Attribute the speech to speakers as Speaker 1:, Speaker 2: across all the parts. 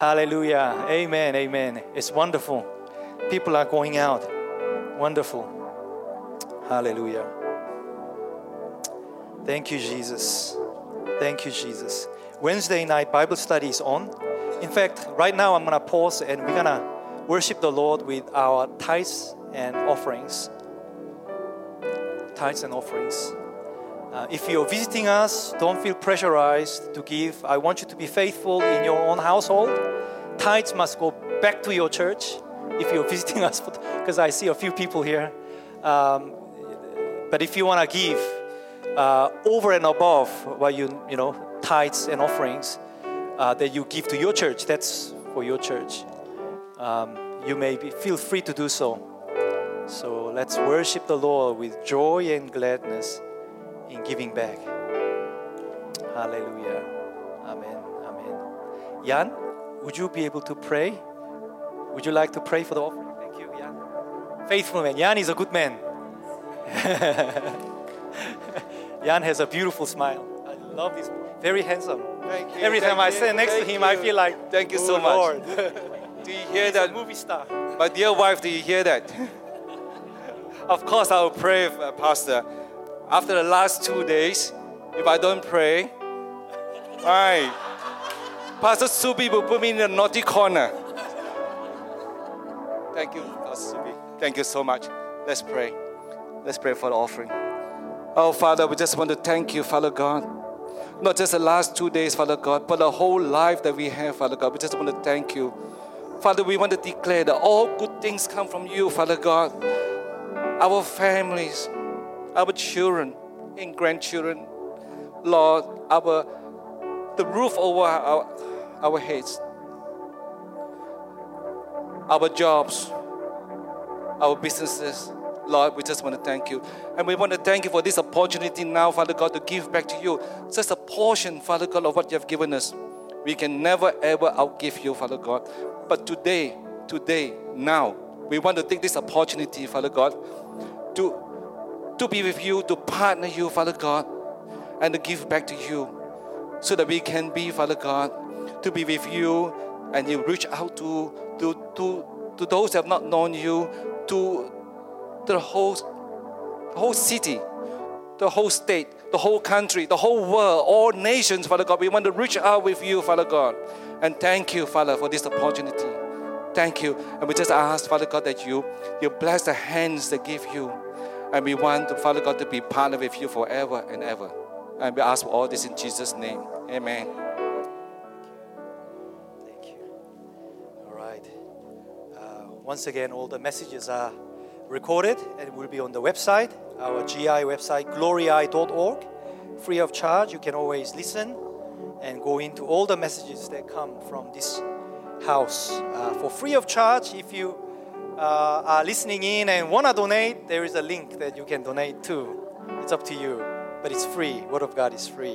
Speaker 1: Hallelujah. Amen. Amen. It's wonderful. People are going out. Wonderful. Hallelujah. Thank you, Jesus. Thank you, Jesus. Wednesday night Bible study is on. In fact, right now I'm going to pause and we're going to worship the Lord with our tithes and offerings. Tithes and offerings. If you're visiting us, don't feel pressurized to give. I want you to be faithful in your own household. Tithes must go back to your church if you're visiting us, because I see a few people here. But if you want to give over and above what you tithes and offerings that you give to your church, that's for your church. You may feel free to do so. So let's worship the Lord with joy and gladness in giving back. Hallelujah. Amen. Amen. Jan, would you be able to pray? Would you like to pray for the offering? Thank you, Jan. Faithful man. Jan is a good man. Jan has a beautiful smile. I love this. Very handsome.
Speaker 2: Thank you.
Speaker 1: Every time I stand next to him, I feel like,
Speaker 2: thank you so much.
Speaker 1: Lord.
Speaker 2: Do you hear
Speaker 1: He's
Speaker 2: that?
Speaker 1: a movie star.
Speaker 2: My dear wife, do you hear that? Of course, I will pray, Pastor. After the last 2 days, if I don't pray, right, Pastor Subi will put me in the naughty corner. Thank you, Pastor Subi. Thank you so much. Let's pray. Let's pray for the offering. Oh, Father, we just want to thank you, Father God. Not just the last 2 days, Father God, but the whole life that we have, Father God. We just want to thank you. Father, we want to declare that all good things come from you, Father God. Our families, our children and grandchildren, Lord, the roof over our heads, our jobs, our businesses, Lord, we just want to thank you. And we want to thank you for this opportunity now, Father God, to give back to you just a portion, Father God, of what you have given us. We can never, ever outgive you, Father God. But today, now, we want to take this opportunity, Father God, to be with you, to partner you, Father God, and to give back to you so that we can be, Father God, to be with you and you reach out to those who have not known you, to the whole city, the whole state, the whole country, the whole world, all nations, Father God. We want to reach out with you, Father God. And thank you, Father, for this opportunity. Thank you. And we just ask, Father God, that you bless the hands that give you. And we want, Father God, to be partnered with you forever and ever. And we ask for all this in Jesus' name. Amen.
Speaker 1: Thank you. All right. Once again, all the messages are recorded and will be on the website, our GI website, glorii.org. Free of charge. You can always listen and go into all the messages that come from this house. For free of charge, if you are listening in and want to donate, there is a link that you can donate to. It's up to you, but it's free. Word of God is free.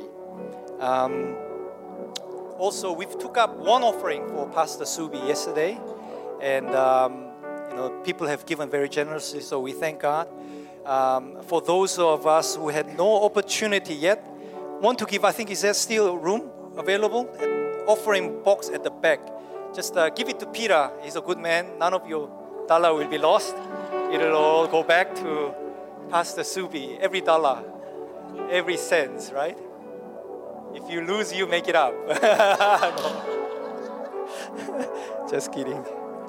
Speaker 1: Also, we took up one offering for Pastor Subi yesterday, and people have given very generously, so we thank God. For those of us who had no opportunity yet, want to give, I think is there still room available? Offering box at the back. Just give it to Peter. He's a good man. None of your dollar will be lost. It'll all go back to Pastor Subi. Every dollar, every cent, right? If you lose, you make it up. Just kidding.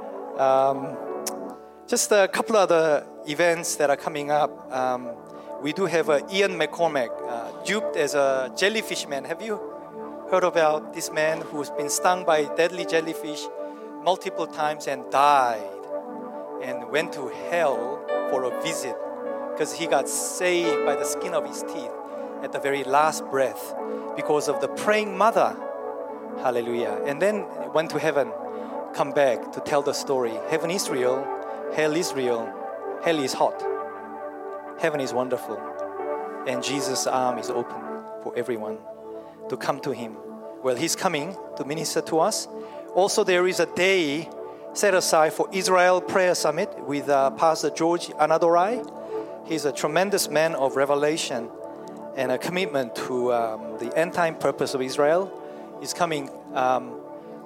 Speaker 1: Just a couple other events that are coming up. We do have Ian McCormack, duped as a jellyfish man. Have you heard about this man who's been stung by deadly jellyfish multiple times and died and went to hell for a visit because he got saved by the skin of his teeth at the very last breath because of the praying mother. Hallelujah. And then went to heaven, come back to tell the story. Heaven is real, hell is real, hell is hot. Heaven is wonderful, and Jesus' arm is open for everyone to come to Him. Well, He's coming to minister to us. Also, there is a day set aside for Israel Prayer Summit with Pastor George Anadorai. He's a tremendous man of revelation and a commitment to the end-time purpose of Israel. He's coming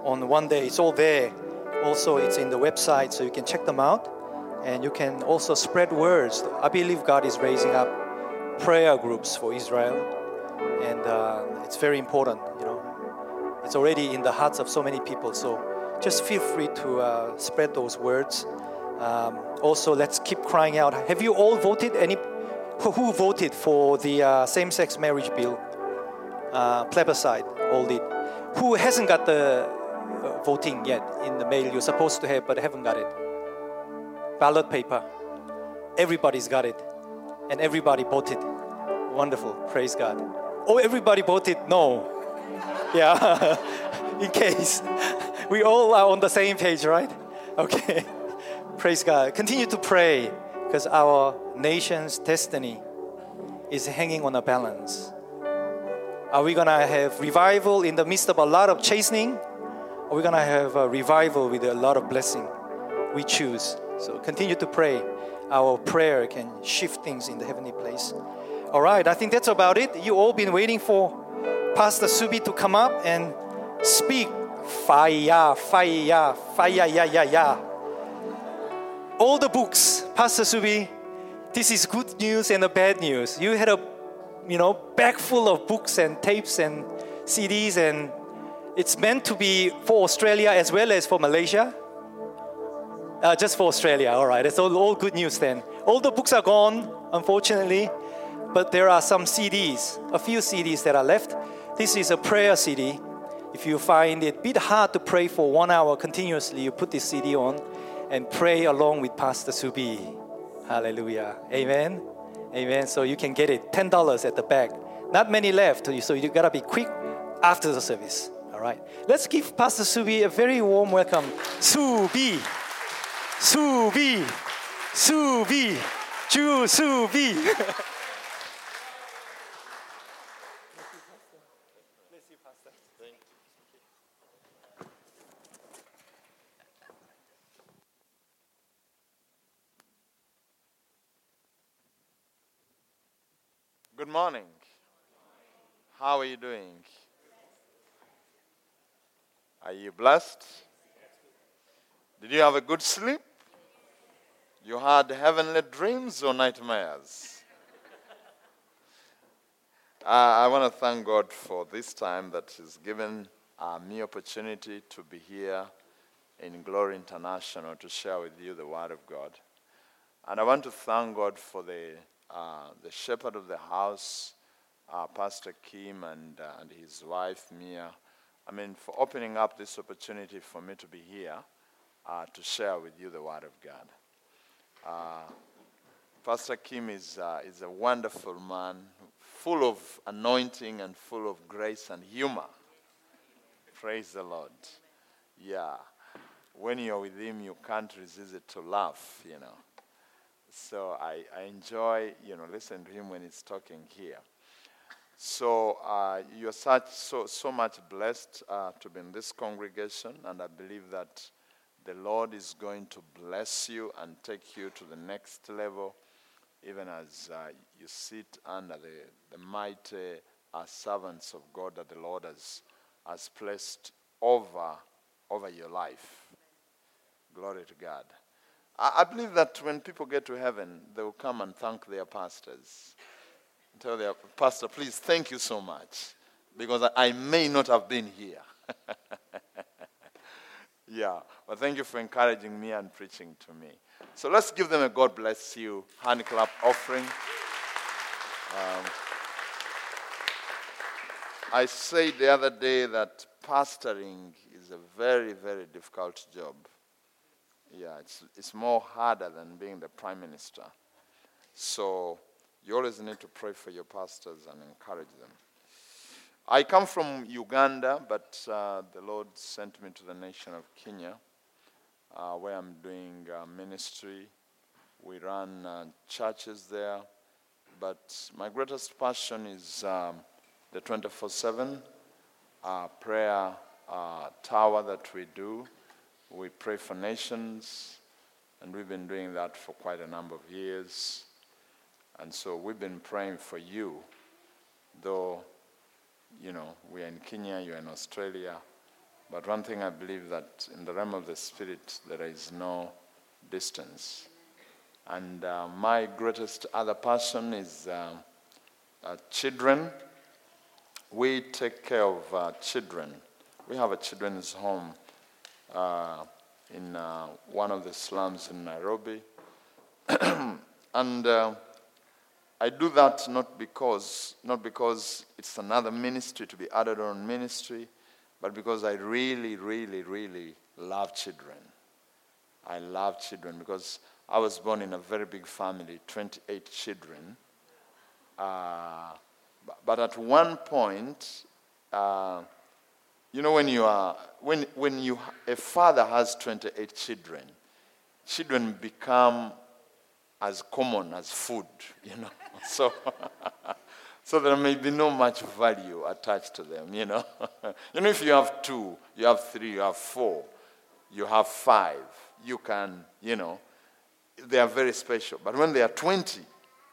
Speaker 1: on one day. It's all there. Also, it's in the website, so you can check them out. And you can also spread words. I believe God is raising up prayer groups for Israel. And it's very important, It's already in the hearts of so many people. So just feel free to spread those words. Also, let's keep crying out. Have you all voted? Who voted for the same-sex marriage bill? Plebiscite, all did. Who hasn't got the voting yet in the mail you're supposed to have, but haven't got it? Ballot paper. Everybody's got it. And everybody voted. Wonderful. Praise God. Oh, everybody voted no. Yeah. In case. We all are on the same page, right? Okay. Praise God. Continue to pray because our nation's destiny is hanging on a balance. Are we going to have revival in the midst of a lot of chastening? Or are we going to have a revival with a lot of blessing? We choose. So continue to pray. Our prayer can shift things in the heavenly place. All right, I think that's about it. You all been waiting for Pastor Subi to come up and speak. Fire, fire, fire, yeah. All the books, Pastor Subi, this is good news and the bad news. You had a bag full of books and tapes and CDs, and it's meant to be for Australia as well as for Malaysia. Just for Australia, all right. It's all good news then. All the books are gone, unfortunately, but there are some CDs, a few CDs that are left. This is a prayer CD. If you find it a bit hard to pray for 1 hour continuously, you put this CD on and pray along with Pastor Subi. Hallelujah. Amen. Amen. So you can get it, $10 at the back. Not many left, so you gotta be quick after the service. All right. Let's give Pastor Subi a very warm welcome. Subi. Subi, Subi, Ju Subi.
Speaker 3: Good morning. How are you doing? Are you blessed? Did you have a good sleep? You had heavenly dreams or nightmares? I want to thank God for this time that He's given me opportunity to be here in Glory International to share with you the Word of God. And I want to thank God for the shepherd of the house, Pastor Kim, and his wife, Mia. For opening up this opportunity for me to be here to share with you the Word of God. Pastor Kim is a wonderful man, full of anointing and full of grace and humor. Praise the Lord. Yeah. When you're with him, you can't resist it to laugh, So I enjoy, listening to him when he's talking here. So you're so much blessed to be in this congregation, and I believe that the Lord is going to bless you and take you to the next level, even as you sit under the mighty servants of God that the Lord has placed over your life. Glory to God. I believe that when people get to heaven, they will come and thank their pastors. Tell their pastor, please, thank you so much, because I may not have been here. Yeah, but thank you for encouraging me and preaching to me. So let's give them a God bless you hand clap offering. I said the other day that pastoring is a very, very difficult job. Yeah, it's more harder than being the prime minister. So you always need to pray for your pastors and encourage them. I come from Uganda, but the Lord sent me to the nation of Kenya, where I'm doing ministry. We run churches there, but my greatest passion is the 24/7 prayer tower that we do. We pray for nations, and we've been doing that for quite a number of years. And so we've been praying for you, though, we're in Kenya, you're in Australia, But one thing I believe, that in the realm of the Spirit, there is no distance. And my greatest other passion is children. We take care of children. We have a children's home in one of the slums in Nairobi. And I do that not because it's another ministry to be added on ministry, but because I really, really, really love children. I love children because I was born in a very big family, 28 children. But at one point, when a father has 28 children, children become as common as food, So, so there may be no much value attached to them, if you have 2, you have 3, you have 4, you have 5, you can, they are very special. But when they are 20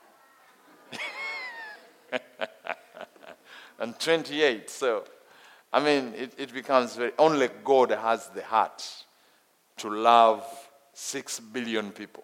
Speaker 3: and 28, so, it becomes only God has the heart to love 6 billion people,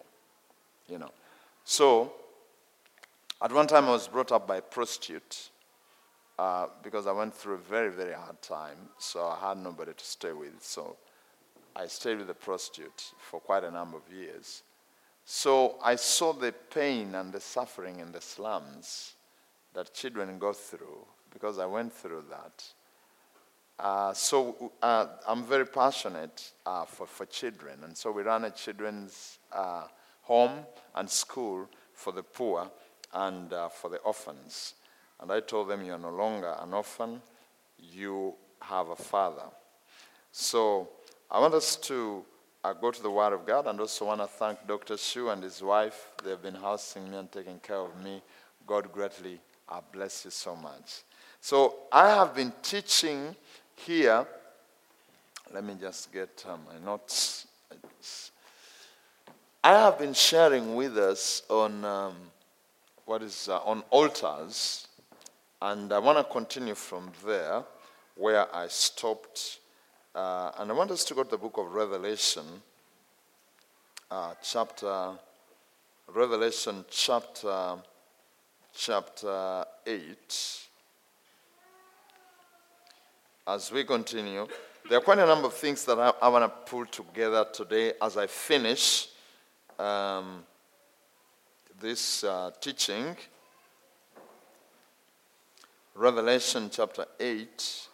Speaker 3: So, at one time I was brought up by a prostitute because I went through a very, very hard time, so I had nobody to stay with. So I stayed with the prostitute for quite a number of years. So I saw the pain and the suffering in the slums that children go through because I went through that. So I'm very passionate for children. And so we run a children's home and school for the poor and for the orphans. And I told them, you're no longer an orphan, you have a father. So I want us to go to the Word of God, and also want to thank Dr. Shu and his wife. They've been housing me and taking care of me. God greatly bless you so much. So I have been teaching here. Let me just get my notes. I have been sharing with us on on altars, and I want to continue from there where I stopped. And I want us to go to the book of Revelation, chapter 8. As we continue, there are quite a number of things that I want to pull together today as I finish this teaching. Revelation chapter 8.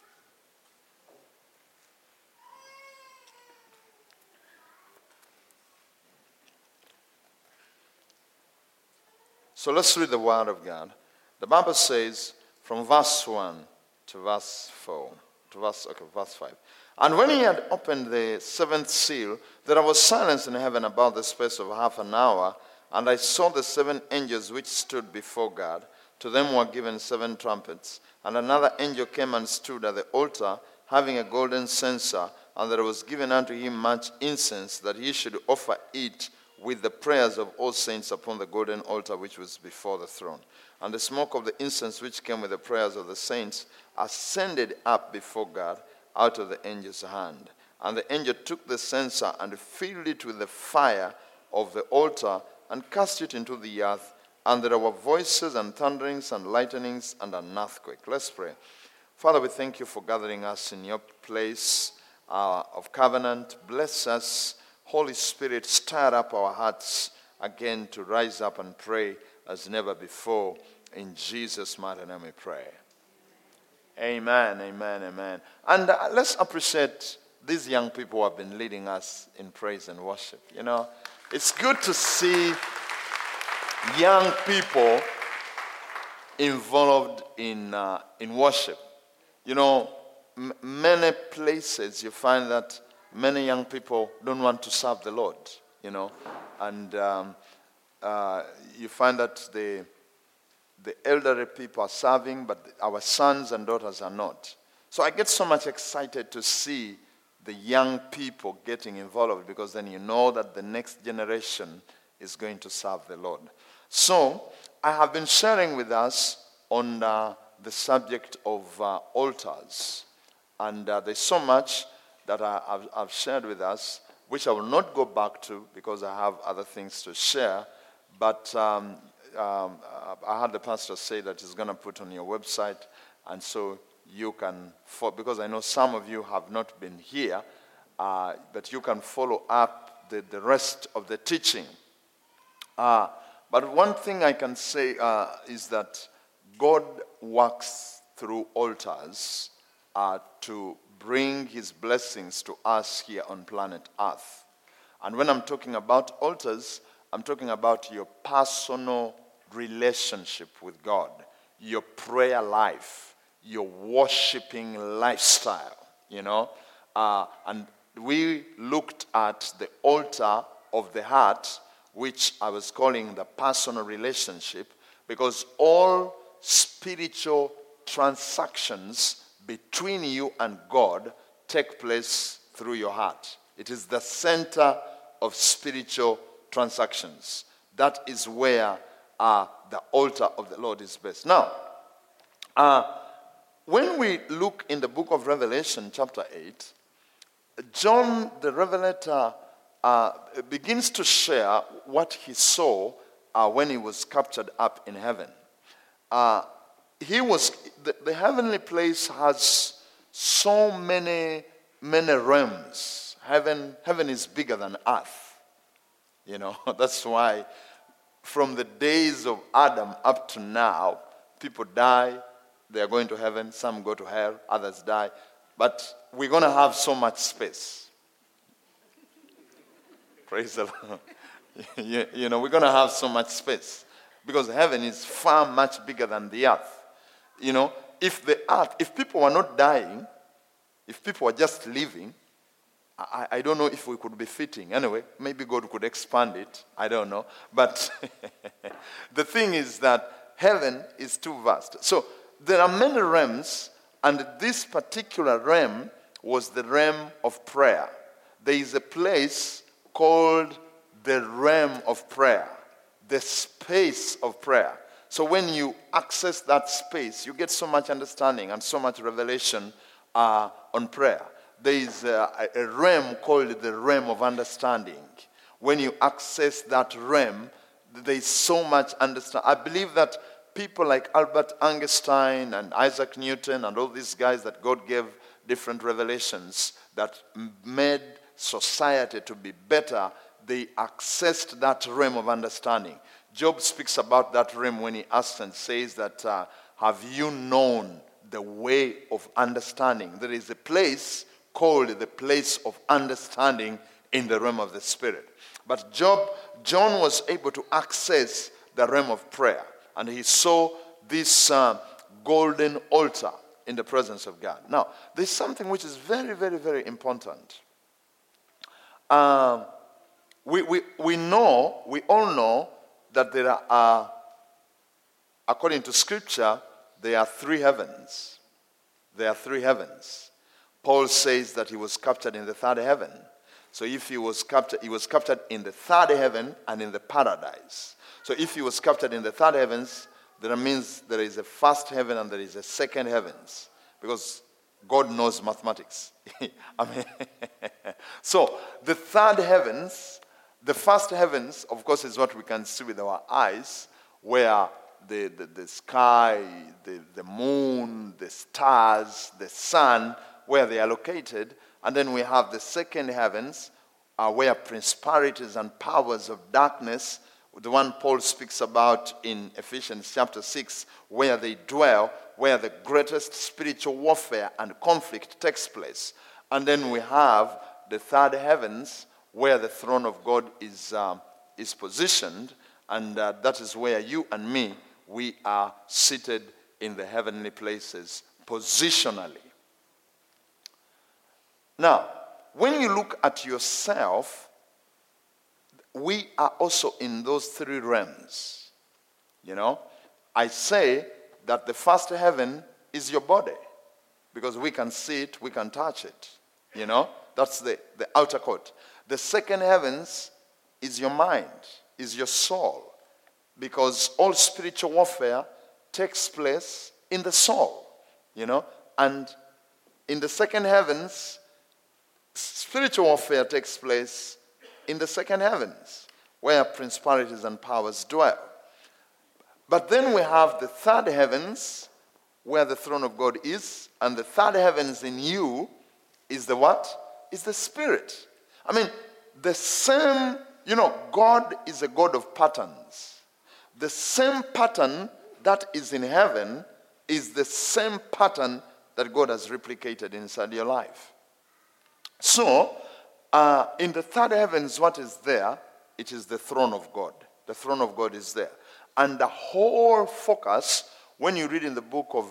Speaker 3: So let's read the Word of God. The Bible says from verse 1 to verse 4, verse 5. And when he had opened the 7th seal, there was silence in heaven about the space of half an hour. And I saw the 7 angels which stood before God. To them were given 7 trumpets. And another angel came and stood at the altar, having a golden censer. And there was given unto him much incense, that he should offer it with the prayers of all saints upon the golden altar which was before the throne. And the smoke of the incense which came with the prayers of the saints ascended up before God out of the angel's hand. And the angel took the censer and filled it with the fire of the altar and cast it into the earth. And there were voices and thunderings and lightnings and an earthquake. Let's pray. Father, we thank you for gathering us in your place of covenant. Bless us. Holy Spirit, stir up our hearts again to rise up and pray as never before. In Jesus' mighty name we pray. Amen, amen, amen. And let's appreciate these young people who have been leading us in praise and worship. It's good to see young people involved in worship. Many places you find that many young people don't want to serve the Lord, and you find that the elderly people are serving, but our sons and daughters are not. So I get so much excited to see the young people getting involved, because then you know that the next generation is going to serve the Lord. So I have been sharing with us on the subject of altars. And there's so much that I've shared with us, which I will not go back to because I have other things to share. But I heard the pastor say that he's going to put on your website, and so you can, because I know some of you have not been here, but you can follow up the rest of the teaching. But one thing I can say is that God works through altars to bring his blessings to us here on planet Earth. And when I'm talking about altars, I'm talking about your personal relationship with God, your prayer life, your worshiping lifestyle, and we looked at the altar of the heart, which I was calling the personal relationship, because all spiritual transactions between you and God take place through your heart. It is the center of spiritual transactions. That is where the altar of the Lord is based. Now, when we look in the book of Revelation, chapter 8, John the Revelator begins to share what he saw when he was captured up in heaven. The heavenly place has so many realms. Heaven is bigger than earth. That's why from the days of Adam up to now, people die, they are going to heaven, some go to hell, others die. But we're going to have so much space. Praise the Lord. We're going to have so much space. Because heaven is far much bigger than the earth. If people were not dying, if people were just living, I don't know if we could be fitting. Anyway, maybe God could expand it. I don't know. But the thing is that heaven is too vast. So there are many realms, and this particular realm was the realm of prayer. There is a place called the realm of prayer, the space of prayer. So when you access that space, you get so much understanding and so much revelation on prayer. There is a realm called the realm of understanding. When you access that realm, there is so much understanding. I believe that people like Albert Einstein and Isaac Newton and all these guys that God gave different revelations that made society to be better, they accessed that realm of understanding. Job speaks about that realm when he asks and says that, have you known the way of understanding? There is a place called the place of understanding in the realm of the Spirit. But John was able to access the realm of prayer, and he saw this golden altar in the presence of God. Now, there's something which is very, very, very important. We all know that there are, according to Scripture, there are three heavens. There are three heavens. Paul says that he was captured in the third heaven. So if he was captured in the third heaven and in the paradise. So if he was captured in the third heavens, that means there is a first heaven and there is a second heavens. Because God knows mathematics. So the third heavens, the first heavens, of course, is what we can see with our eyes, where the sky, the moon, the stars, the sun, where they are located. And then we have the second heavens, where principalities and powers of darkness, the one Paul speaks about in Ephesians chapter 6, where they dwell, where the greatest spiritual warfare and conflict takes place. And then we have the third heavens, where the throne of God is positioned, and that is where you and me, we are seated in the heavenly places positionally. Now, when you look at yourself, we are also in those three realms. I say that the first heaven is your body, because we can see it, we can touch it. That's the outer court. The second heavens is your mind, is your soul, because all spiritual warfare takes place in the soul, and In the second heavens, spiritual warfare takes place in the second heavens, where principalities and powers dwell. But then we have the third heavens, where the throne of God is, and the third heavens in you is the what? Is the Spirit. I mean, the same, God is a God of patterns. The same pattern that is in heaven is the same pattern that God has replicated inside your life. So, in the third heavens, what is there? It is the throne of God. The throne of God is there. And the whole focus, when you read in the book of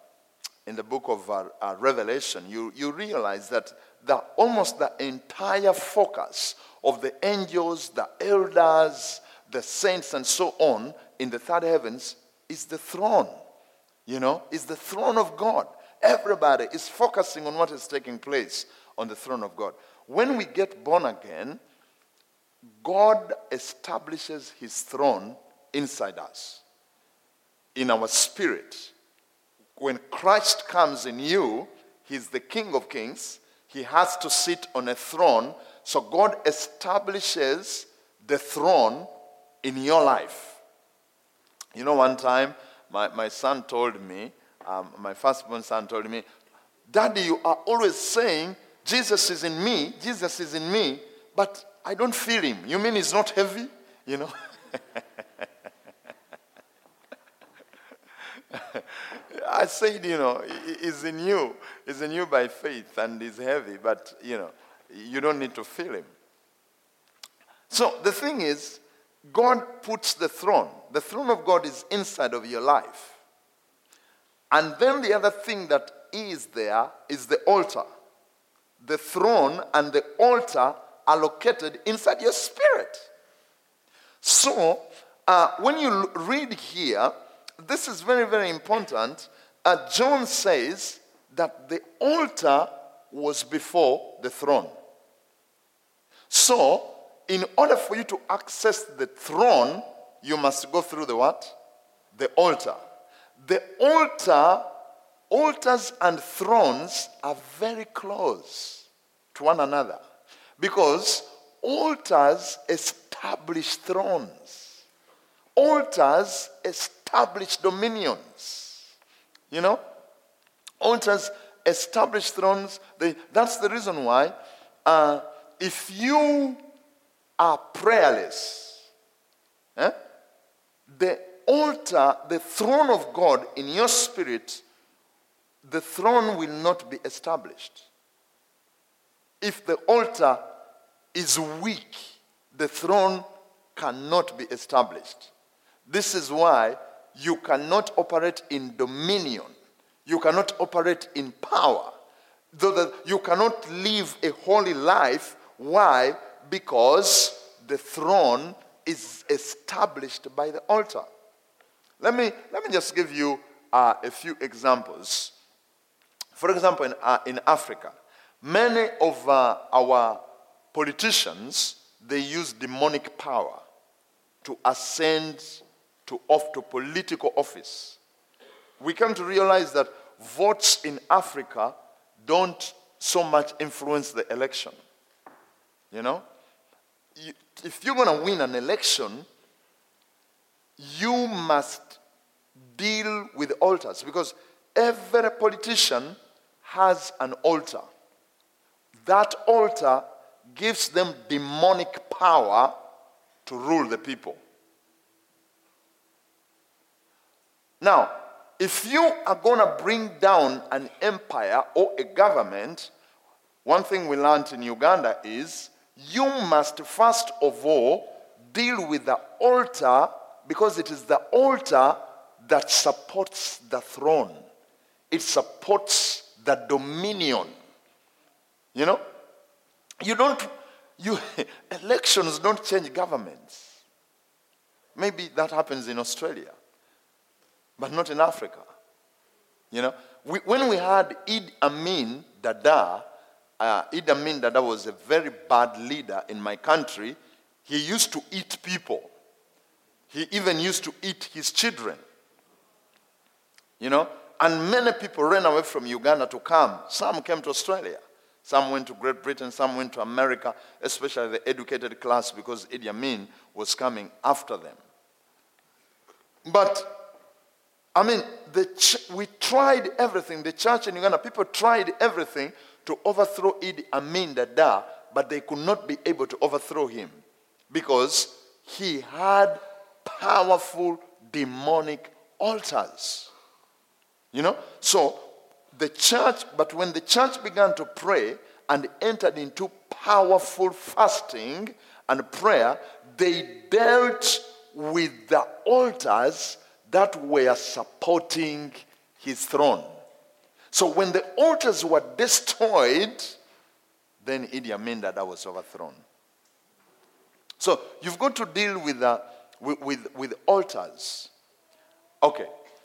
Speaker 3: Revelation, you realize that almost the entire focus of the angels, the elders, the saints, and so on in the third heavens is the throne. Is the throne of God. Everybody is focusing on what is taking place on the throne of God. When we get born again, God establishes his throne inside us, in our spirit. When Christ comes in you, he's the King of Kings. He has to sit on a throne. So God establishes the throne in your life. One time, my son told me, my firstborn son told me, Daddy, you are always saying, Jesus is in me, but I don't feel him. You mean he's not heavy? I said, he's in you. He's in you by faith and he's heavy, but, you don't need to feel him. So the thing is, God puts the throne. The throne of God is inside of your life. And then the other thing that is there is the altar. The throne and the altar are located inside your spirit. So, when you read here, this is very, very important. John says that the altar was before the throne. So, in order for you to access the throne, you must go through the what? The altar. The altars and thrones are very close to one another because altars establish thrones. Altars establish dominions. Altars establish thrones. That's the reason why if you are prayerless, the altar, the throne of God in your spirit, the throne will not be established. If the altar is weak, the throne cannot be established. This is why you cannot operate in dominion. You cannot operate in power. You cannot live a holy life. Why? Because the throne is established by the altar. Let me just give you a few examples. For example, in Africa, many of our politicians, they use demonic power to ascend to political office. We come to realize that votes in Africa don't so much influence the election. If you're going to win an election, you must deal with altars because every politician has an altar. That altar gives them demonic power to rule the people. Now, if you are going to bring down an empire or a government, one thing we learned in Uganda is you must first of all deal with the altar because it is the altar that supports the throne. It supports the dominion. Elections don't change governments. Maybe that happens in Australia, but not in Africa. When we had Idi Amin Dada, Idi Amin Dada was a very bad leader in my country. He used to eat people. He even used to eat his children. And many people ran away from Uganda to come. Some came to Australia. Some went to Great Britain. Some went to America, especially the educated class, because Idi Amin was coming after them. But, I mean, we tried everything. The church in Uganda, people tried everything to overthrow Idi Amin Dada, but they could not be able to overthrow him because he had powerful demonic altars. You know? So, the church, but when the church began to pray and entered into powerful fasting and prayer, they dealt with the altars that were supporting his throne. So when the altars were destroyed, then Idi Amin Dada was overthrown. So you've got to deal with altars. Okay.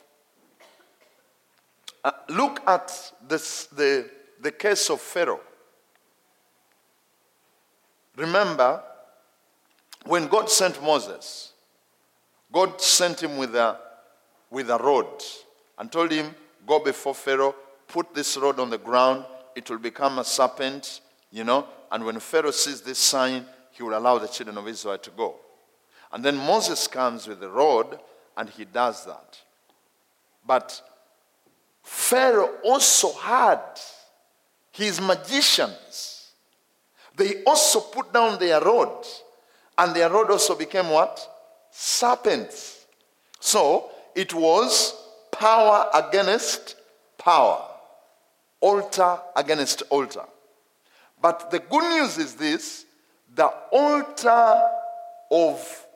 Speaker 3: Look at the case of Pharaoh. Remember, when God sent Moses, God sent him with a rod and told him, go before Pharaoh, put this rod on the ground, it will become a serpent, you know, and when Pharaoh sees this sign, he will allow the children of Israel to go. And then Moses comes with the rod and he does that. But Pharaoh also had his magicians. They also put down their rod. And their rod also became what? Serpents. So it was power against power. Altar against altar. But the good news is this. The altar of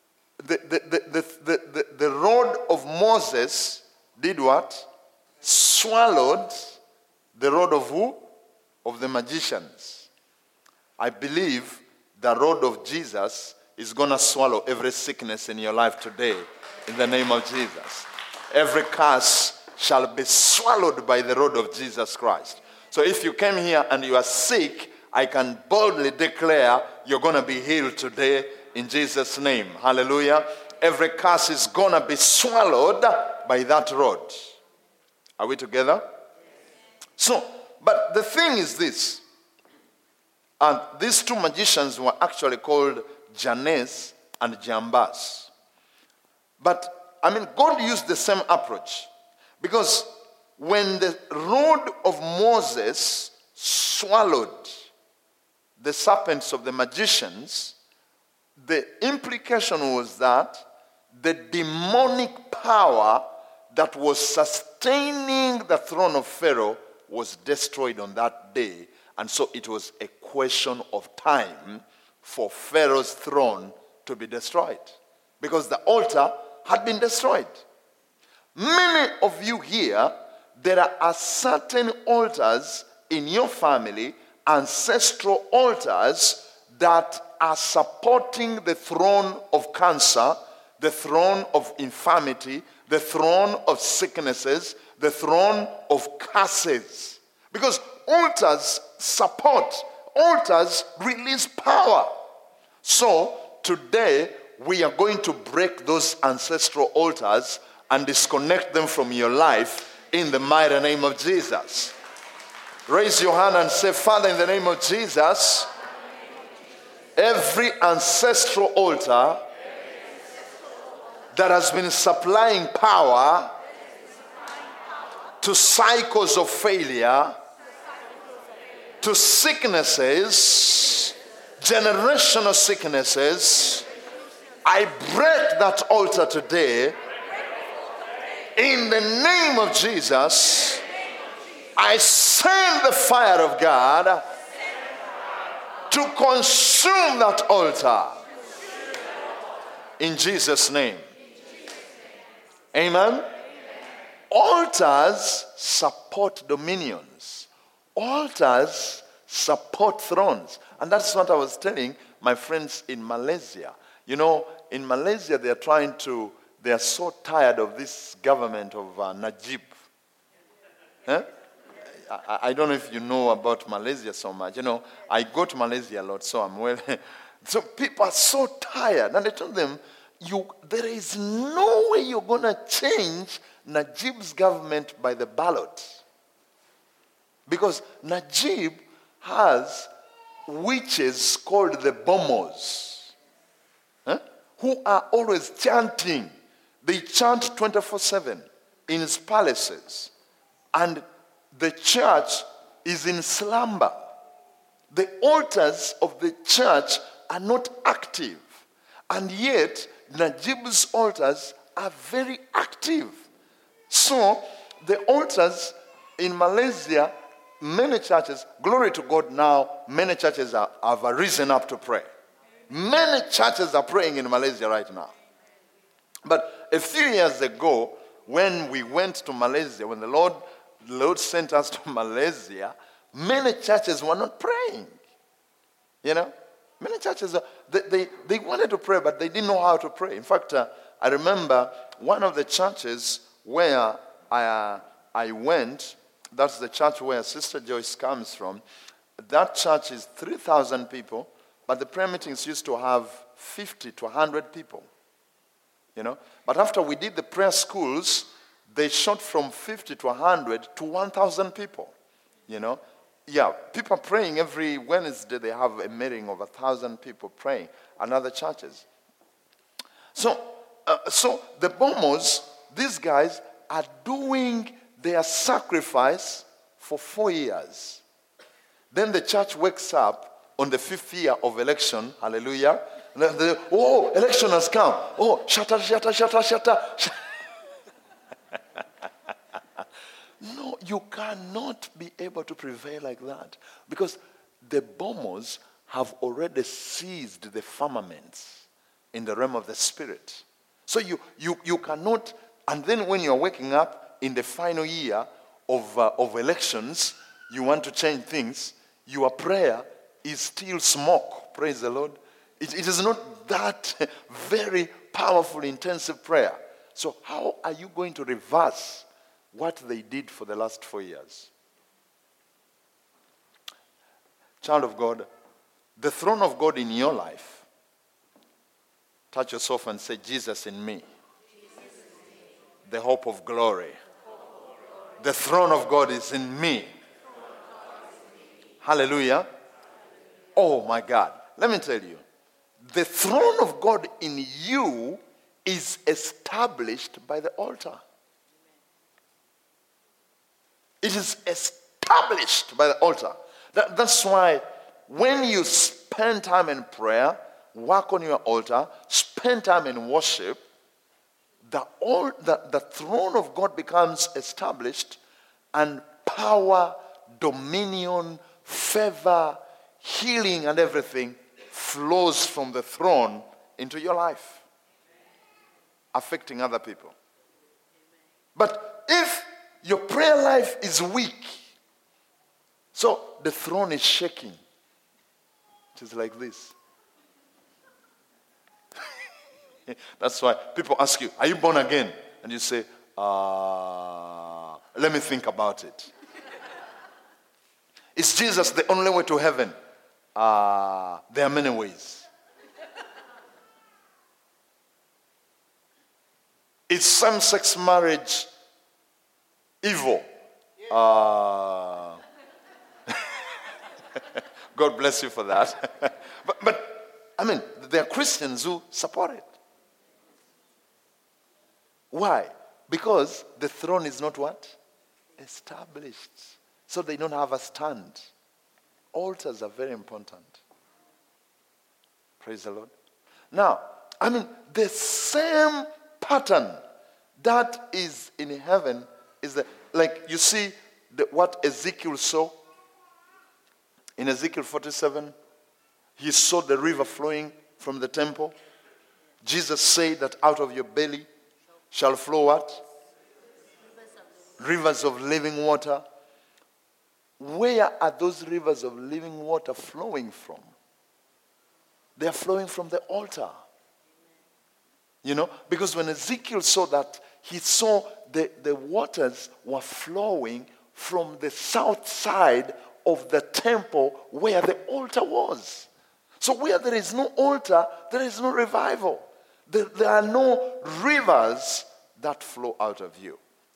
Speaker 3: the rod of Moses did what? Swallowed the rod of who? Of the magicians. I believe the rod of Jesus is going to swallow every sickness in your life today in the name of Jesus. Every curse shall be swallowed by the rod of Jesus Christ. So if you came here and you are sick, I can boldly declare you're going to be healed today in Jesus' name. Hallelujah. Every curse is going to be swallowed by that rod. Are we together? So, but the thing is this. And these two magicians were actually called Jannes and Jambas. But, I mean, God used the same approach. Because when the rod of Moses swallowed the serpents of the magicians, the implication was that the demonic power that was sustaining the throne of Pharaoh was destroyed on that day. And so it was a question of time for Pharaoh's throne to be destroyed. Because the altar had been destroyed. Many of you here, there are certain altars in your family, ancestral altars, that are supporting the throne of cancer, the throne of infirmity, the throne of sicknesses, the throne of curses. Because altars support, altars release power. So today we are going to break those ancestral altars and disconnect them from your life in the mighty name of Jesus. Raise your hand and say, Father, in the name of Jesus, every ancestral altar that has been supplying power to cycles of failure, to sicknesses, generational sicknesses, I break that altar today. In the name of Jesus, I send the fire of God to consume that altar. In Jesus' name. Amen. Altars support dominions. Altars support thrones. And that's what I was telling my friends in Malaysia. You know, in Malaysia they are so tired of this government of Najib. Huh? I don't know if you know about Malaysia so much. You know, I go to Malaysia a lot, so I'm well. So people are so tired. And I told them, there is no way you're going to change Najib's government by the ballot. Because Najib has witches called the Bomos, who are always chanting. They chant 24/7 in his palaces. And the church is in slumber. The altars of the church are not active. And yet, Najib's altars are very active. So, the altars in Malaysia, many churches, glory to God now, many churches have risen up to pray. Many churches are praying in Malaysia right now. But a few years ago, when we went to Malaysia, when the Lord sent us to Malaysia, many churches were not praying. You know? Many churches, they wanted to pray, but they didn't know how to pray. In fact, I remember one of the churches where I went, that's the church where Sister Joyce comes from. That church is 3,000 people, but the prayer meetings used to have 50 to 100 people. You know? But after we did the prayer schools, they shot from 50 to 100 to 1,000 people. You know? Yeah, people are praying every Wednesday. They have a meeting of 1,000 people praying, and other churches. So the Bomos, these guys are doing their sacrifice for 4 years. Then the church wakes up on the 5th year of election. Hallelujah. Oh, election has come. Oh, shatter. No, you cannot be able to prevail like that. Because the Bomos have already seized the firmaments in the realm of the spirit. So you cannot, and then when you're waking up in the final year of elections, you want to change things, your prayer is still smoke. Praise the Lord. It is not that very powerful, intensive prayer. So how are you going to reverse what they did for the last 4 years? Child of God, the throne of God in your life, touch yourself and say, Jesus in me, the hope of glory. The throne of God is in me. Hallelujah. Oh my God. Let me tell you, the throne of God in you is established by the altar. It is established by the altar. That's why when you spend time in prayer, work on your altar, spend time in worship, the throne of God becomes established, and power, dominion, favor, healing, and everything flows from the throne into your life, affecting other people. But if your prayer life is weak, so the throne is shaking, it is like this. That's why people ask you, are you born again? And you say, let me think about it. Is Jesus the only way to heaven? There are many ways. Is same-sex marriage evil? God bless you for that. but I mean, there are Christians who support it. Why? Because the throne is not what? Established. So they don't have a stand. Altars are very important. Praise the Lord. Now, I mean, the same pattern that is in heaven is like you see what Ezekiel saw. In Ezekiel 47, he saw the river flowing from the temple. Jesus said that out of your belly shall flow what? Rivers of living water. Where are those rivers of living water flowing from? They are flowing from the altar. You know, because when Ezekiel saw that, he saw the waters were flowing from the south side of the temple where the altar was. So where there is no altar, there is no revival. There are no rivers that flow out of you.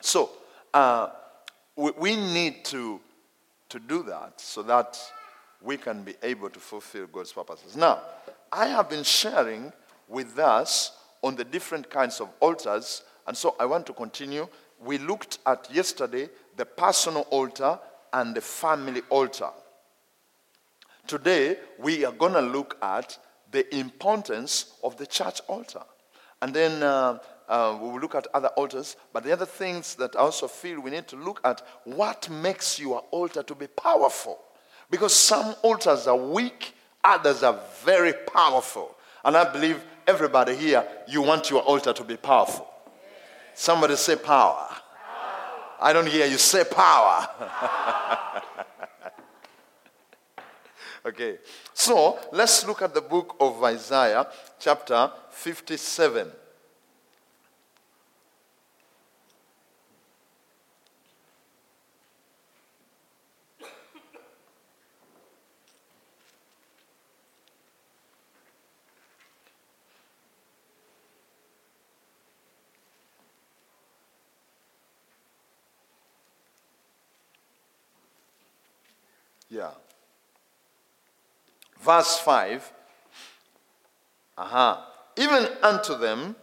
Speaker 3: So, we need to do that so that we can be able to fulfill God's purposes. Now, I have been sharing with us on the different kinds of altars, and so I want to continue. We looked at yesterday the personal altar and the family altar. Today, we are going to look at the importance of the church altar. And then we will look at other altars, but the other things that I also feel we need to look at, what makes your altar to be powerful? Because some altars are weak, others are very powerful. And I believe everybody here, you want your altar to be powerful. Somebody say power. I don't hear you say power. Okay, so let's look at the book of Isaiah, chapter 57. Yeah. Verse 5. Even unto them,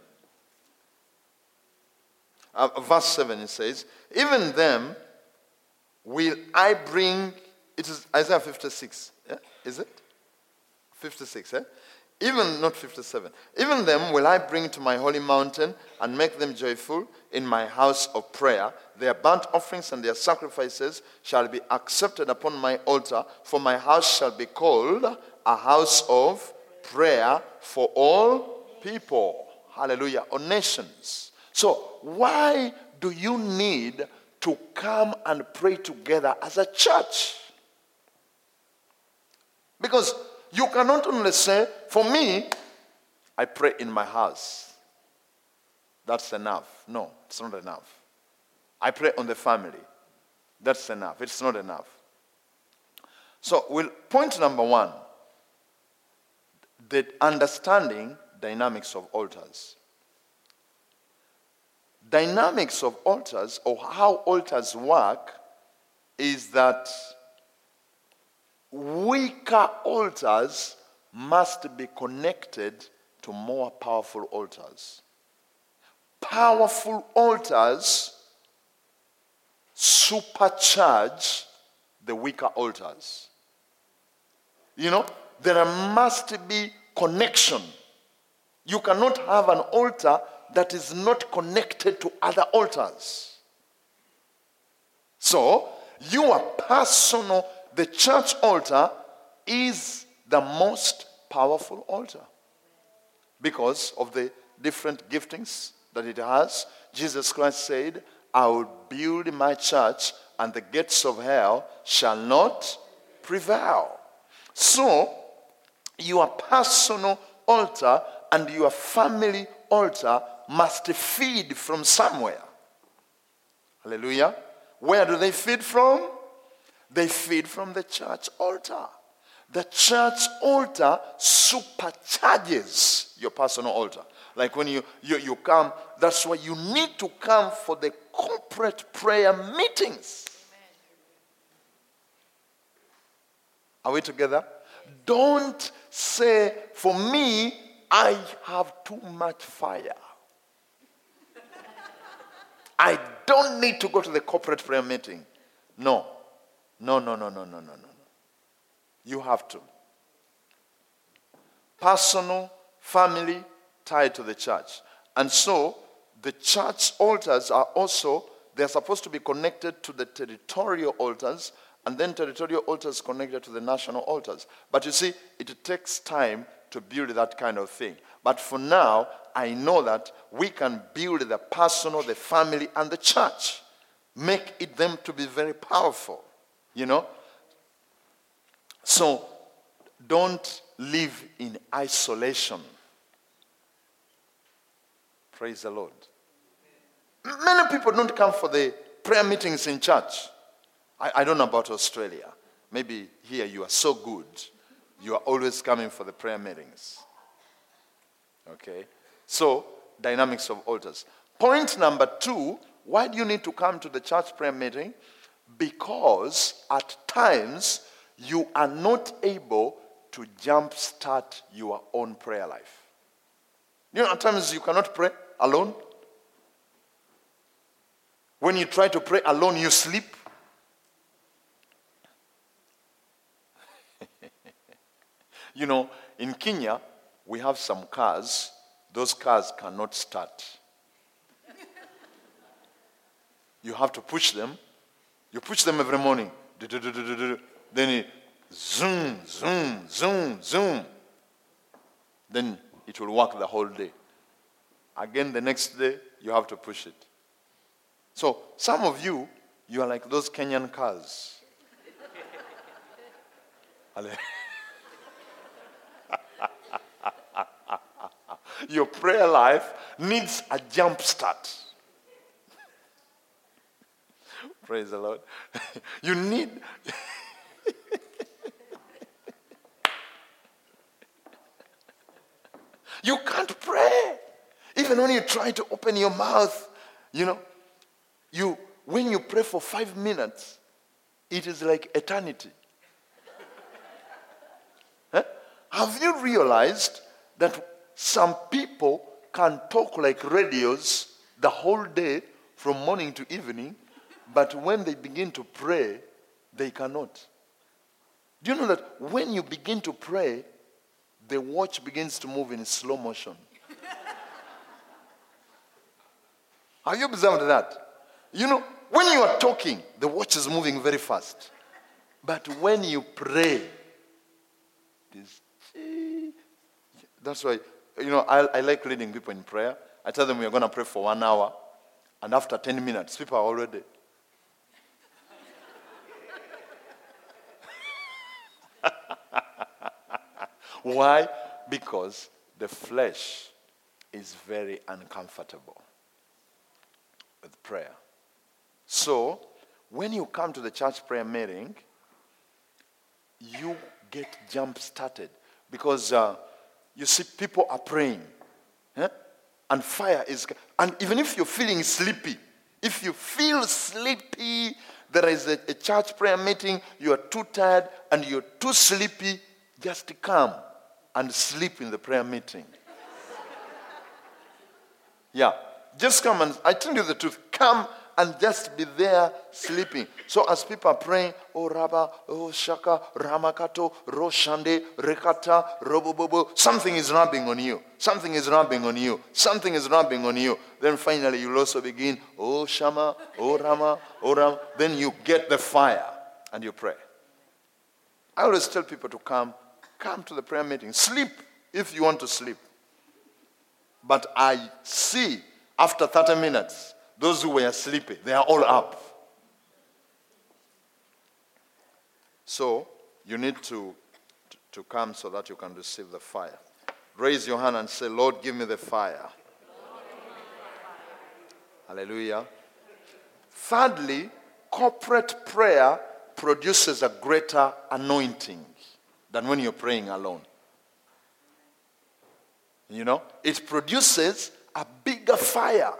Speaker 3: verse 7 it says, even them will I bring, it is Isaiah 56, yeah? Is it? 56, eh? Even, not 57. Even them will I bring to my holy mountain and make them joyful in my house of prayer. Their burnt offerings and their sacrifices shall be accepted upon my altar, for my house shall be called a house of prayer for all people. Hallelujah. Or nations. So why do you need to come and pray together as a church? Because you cannot only say, for me, I pray in my house. That's enough. No, it's not enough. I pray on the family. That's enough. It's not enough. So, point number one, the understanding dynamics of altars. Dynamics of altars, or how altars work, is that weaker altars must be connected to more powerful altars. Powerful altars supercharge the weaker altars. You know, there must be connection. You cannot have an altar that is not connected to other altars. So, your personal, the church altar is the most powerful altar because of the different giftings that it has. Jesus Christ said, I will build my church and the gates of hell shall not prevail. So, your personal altar and your family altar must feed from somewhere. Hallelujah. Where do they feed from? They feed from the church altar. The church altar supercharges your personal altar. Like when you come, that's why you need to come for the corporate prayer meetings. Are we together? Don't say, for me, I have too much fire. I don't need to go to the corporate prayer meeting. No. No. You have to. Personal, family, tied to the church. And so, the church altars are also, they're supposed to be connected to the territorial altars, and then territorial altars connected to the national altars. But you see, it takes time to build that kind of thing. But for now, I know that we can build the personal, the family, and the church. Make it them to be very powerful. You know? So, don't live in isolation. Praise the Lord. Many people don't come for the prayer meetings in church. I don't know about Australia. Maybe here you are so good. You are always coming for the prayer meetings. Okay? So, dynamics of altars. Point number 2 Why do you need to come to the church prayer meeting? Because at times you are not able to jumpstart your own prayer life. You know, at times you cannot pray alone. When you try to pray alone, you sleep. You know, in Kenya, we have some cars. Those cars cannot start. You have to push them. You push them every morning. Then it zoom, zoom, zoom, zoom. Then it will work the whole day. Again, the next day, you have to push it. So, some of you, you are like those Kenyan cars. Your prayer life needs a jump start. Praise the Lord. You need... You can't pray. Even when you try to open your mouth, you know, when you pray for 5 minutes, it is like eternity. Huh? Have you realized that some people can talk like radios the whole day from morning to evening, but when they begin to pray, they cannot? Do you know that when you begin to pray, the watch begins to move in slow motion? Have you observed that? You know, when you are talking, the watch is moving very fast. But when you pray, that's why, you know, I like leading people in prayer. I tell them we are going to pray for 1 hour, and after 10 minutes, people are already. Why? Because the flesh is very uncomfortable with prayer. So, when you come to the church prayer meeting, you get jump started. Because you see, people are praying. And fire is... And even if you're feeling sleepy, if you feel sleepy, there is a church prayer meeting, you are too tired and you're too sleepy, just come and sleep in the prayer meeting. Yeah. Just come and, I tell you the truth, come and just be there sleeping. So as people are praying, oh Rabba, oh Shaka, Ramakato, Roshande, Rekata, Robobobo, something is rubbing on you. Something is rubbing on you. Something is rubbing on you. Then finally you'll also begin, oh Shama, oh Rama, oh Ram. Then you get the fire and you pray. I always tell people to come to the prayer meeting. Sleep if you want to sleep. But I see after 30 minutes, those who were sleepy, they are all up. So, you need to come so that you can receive the fire. Raise your hand and say, Lord, give me the fire. Hallelujah. Thirdly, corporate prayer produces a greater anointing than when you're praying alone. You know, it produces a bigger fire.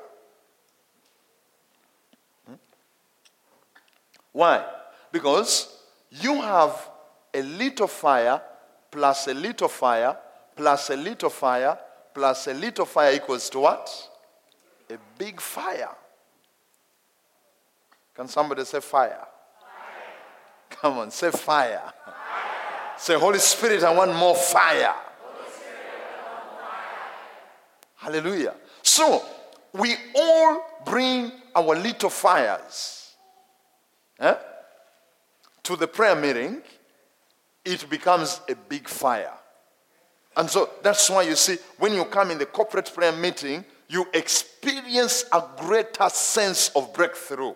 Speaker 3: Why? Because you have a little fire plus a little fire plus a little fire plus a little fire equals to what? A big fire. Can somebody say fire? Fire. Come on, say fire. Fire. Say, Holy Spirit, I want more fire. Hallelujah. So, we all bring our little fires to the prayer meeting. It becomes a big fire. And so, that's why you see, when you come in the corporate prayer meeting, you experience a greater sense of breakthrough.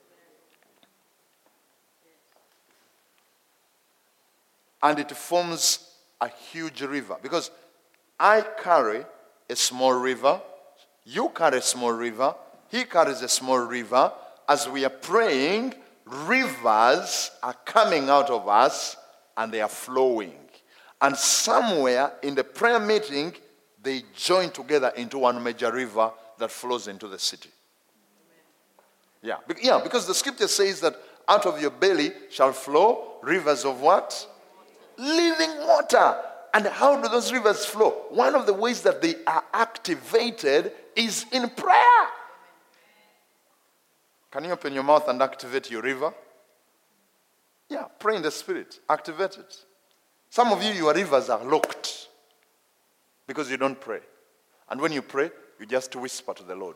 Speaker 3: And it forms a huge river. Because I carry a small river, you carry a small river, he carries a small river. As we are praying, rivers are coming out of us and they are flowing. And somewhere in the prayer meeting, they join together into one major river that flows into the city. Yeah, because the scripture says that out of your belly shall flow rivers of what? Living water. And how do those rivers flow? One of the ways that they are activated is in prayer. Can you open your mouth and activate your river? Yeah, pray in the Spirit. Activate it. Some of you, your rivers are locked because you don't pray. And when you pray, you just whisper to the Lord.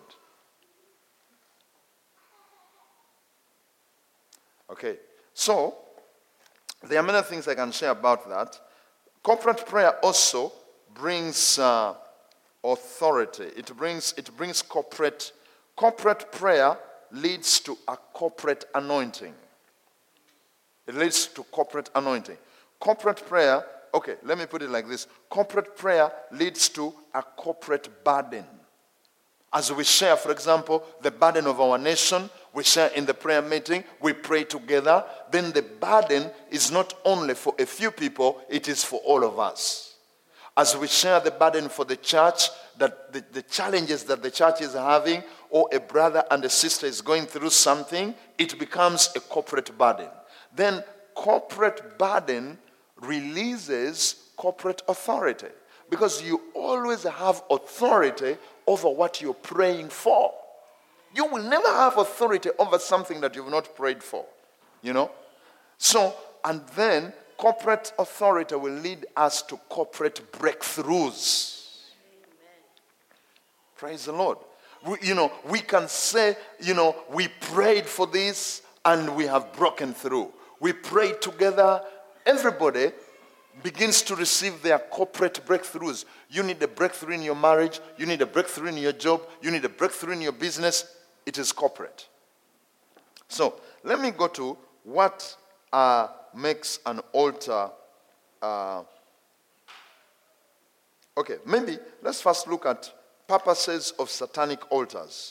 Speaker 3: Okay, so there are many things I can share about that. Corporate prayer also brings authority. It brings corporate prayer leads to a corporate anointing. It leads to corporate anointing. Corporate prayer, okay, let me put it like this. Corporate prayer leads to a corporate burden. As we share, for example, the burden of our nation, we share in the prayer meeting, we pray together, then the burden is not only for a few people, it is for all of us. As we share the burden for the church, that the challenges that the church is having, or a brother and a sister is going through something, it becomes a corporate burden. Then corporate burden releases corporate authority, because you always have authority over what you're praying for. You will never have authority over something that you've not prayed for. You know? So, and then corporate authority will lead us to corporate breakthroughs. Amen. Praise the Lord. We can say, we prayed for this and we have broken through. We prayed together. Everybody begins to receive their corporate breakthroughs. You need a breakthrough in your marriage. You need a breakthrough in your job. You need a breakthrough in your business. It is corporate. So, let me go to what makes an altar. Okay, maybe let's first look at purposes of satanic altars.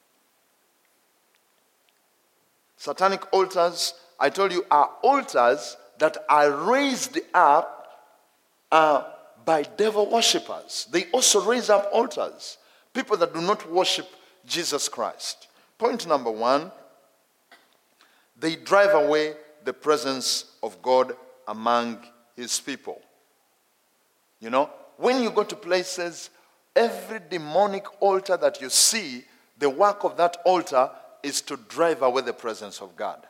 Speaker 3: Satanic altars, I told you, are altars that are raised up by devil worshippers. They also raise up altars. People that do not worship Jesus Christ. Point number one, they drive away the presence of God among his people. When you go to places, every demonic altar that you see, the work of that altar is to drive away the presence of God.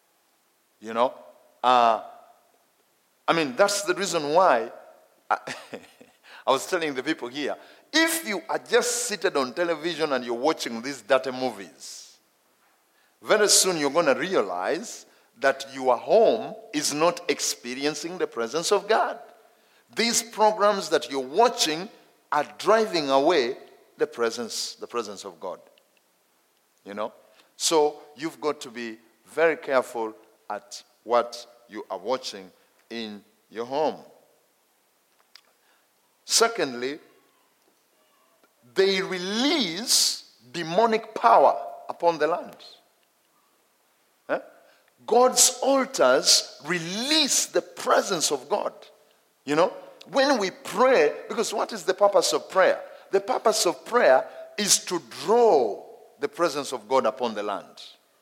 Speaker 3: That's the reason why I was telling the people here, if you are just seated on television and you're watching these dirty movies, very soon you're going to realize that your home is not experiencing the presence of God. These programs that you're watching are driving away the presence of God. So you've got to be very careful at what you are watching in your home. Secondly, they release demonic power upon the land. God's altars release the presence of God. When we pray, because what is the purpose of prayer? The purpose of prayer is to draw the presence of God upon the land.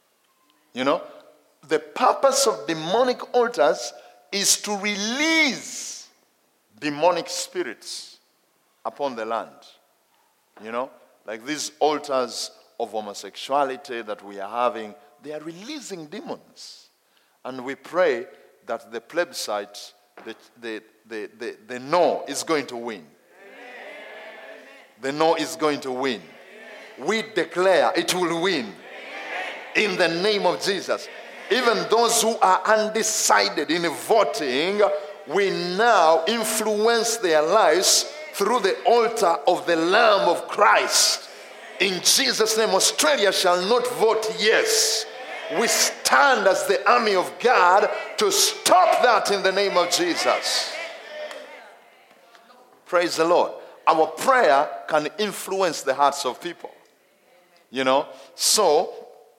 Speaker 3: The purpose of demonic altars is to release demonic spirits upon the land. Like these altars of homosexuality that we are having, they are releasing demons. And we pray that the plebiscite, the no is going to win. The no is going to win. We declare it will win. In the name of Jesus. Even those who are undecided in voting, we now influence their lives through the altar of the Lamb of Christ. In Jesus' name, Australia shall not vote yes. We stand as the army of God to stop that in the name of Jesus. Praise the Lord. Our prayer can influence the hearts of people. So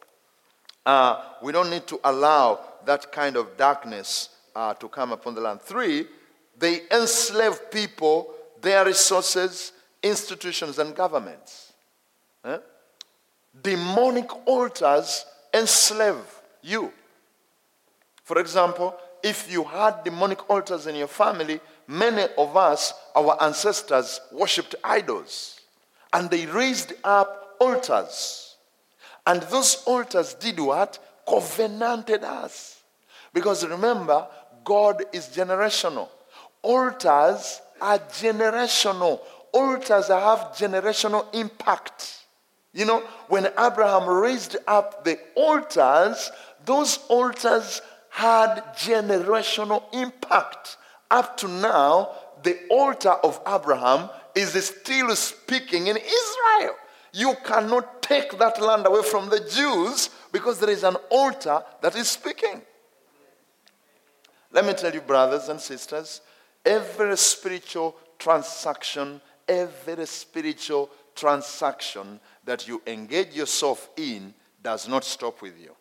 Speaker 3: we don't need to allow that kind of darkness to come upon the land. 3, they enslave people, their resources, institutions, and governments. demonic altars enslave you. For example, if you had demonic altars in your family, many of us, our ancestors, worshipped idols. And they raised up altars. And those altars did what? Covenanted us. Because remember, God is generational. Altars are generational. Altars have generational impact. You know, when Abraham raised up the altars, those altars had generational impact. Up to now, the altar of Abraham is still speaking in Israel. You cannot take that land away from the Jews because there is an altar that is speaking. Let me tell you, brothers and sisters, every spiritual transaction that you engage yourself in does not stop with you.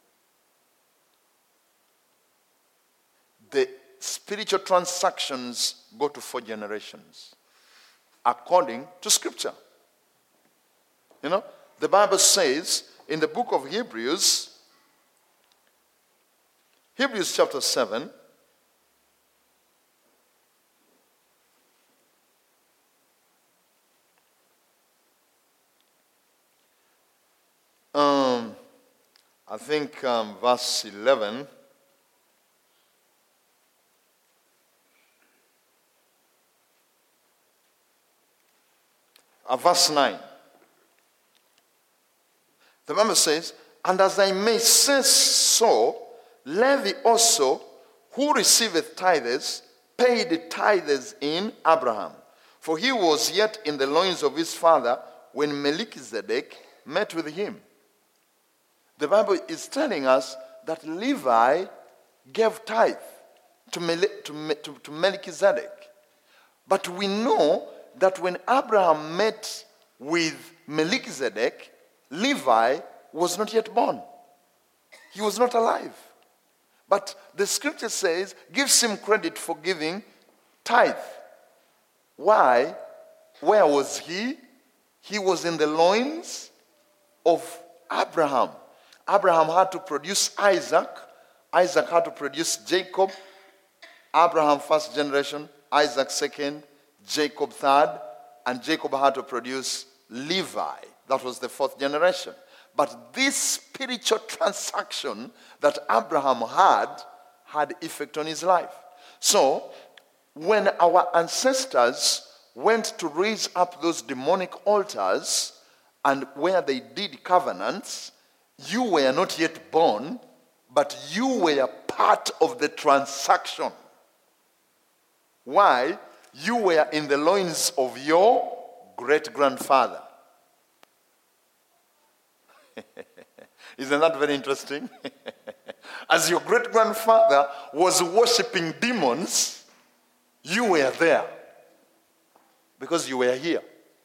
Speaker 3: The spiritual transactions go to 4 generations according to Scripture. You know, the Bible says in the book of Hebrews chapter 7, I think verse 11. Verse 9. The Bible says, and as I may say so, Levi also, who receiveth tithes, paid tithes in Abraham. For he was yet in the loins of his father when Melchizedek met with him. The Bible is telling us that Levi gave tithe to Melchizedek. But we know that when Abraham met with Melchizedek, Levi was not yet born. He was not alive. But the scripture says, gives him credit for giving tithe. Why? Where was he? He was in the loins of Abraham. Abraham had to produce Isaac. Isaac had to produce Jacob. Abraham first generation, Isaac second, Jacob third, and Jacob had to produce Levi. That was the 4th generation. But this spiritual transaction that Abraham had effect on his life. So, when our ancestors went to raise up those demonic altars and where they did covenants, you were not yet born, but you were part of the transaction. Why? You were in the loins of your great-grandfather. Isn't that very interesting? As your great-grandfather was worshiping demons, you were there because you were here.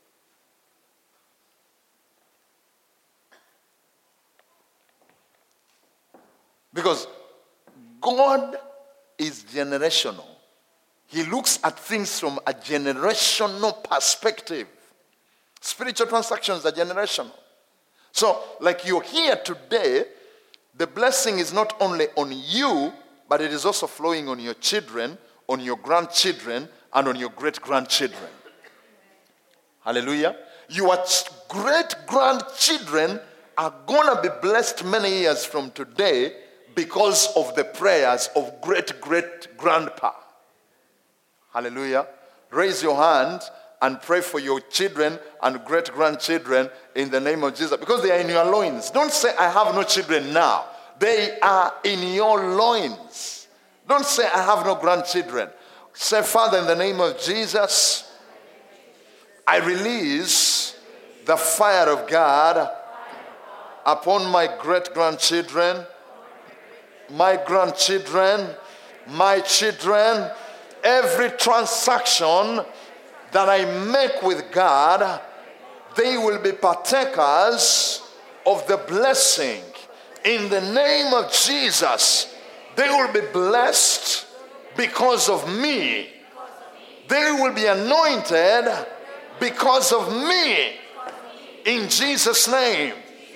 Speaker 3: Because God is generational. He looks at things from a generational perspective. Spiritual transactions are generational. So, like you're here today, the blessing is not only on you, but it is also flowing on your children, on your grandchildren, and on your great-grandchildren. Hallelujah. Your great-grandchildren are going to be blessed many years from today because of the prayers of great-great-grandpa. Hallelujah. Raise your hand and pray for your children and great-grandchildren in the name of Jesus. Because they are in your loins. Don't say, I have no children now. They are in your loins. Don't say, I have no grandchildren. Say, Father, in the name of Jesus, I release the fire of God upon my great-grandchildren, my grandchildren, my children. Every transaction that I make with God, they will be partakers of the blessing. In the name of Jesus, they will be blessed because of me. They will be anointed because of me. In Jesus' name.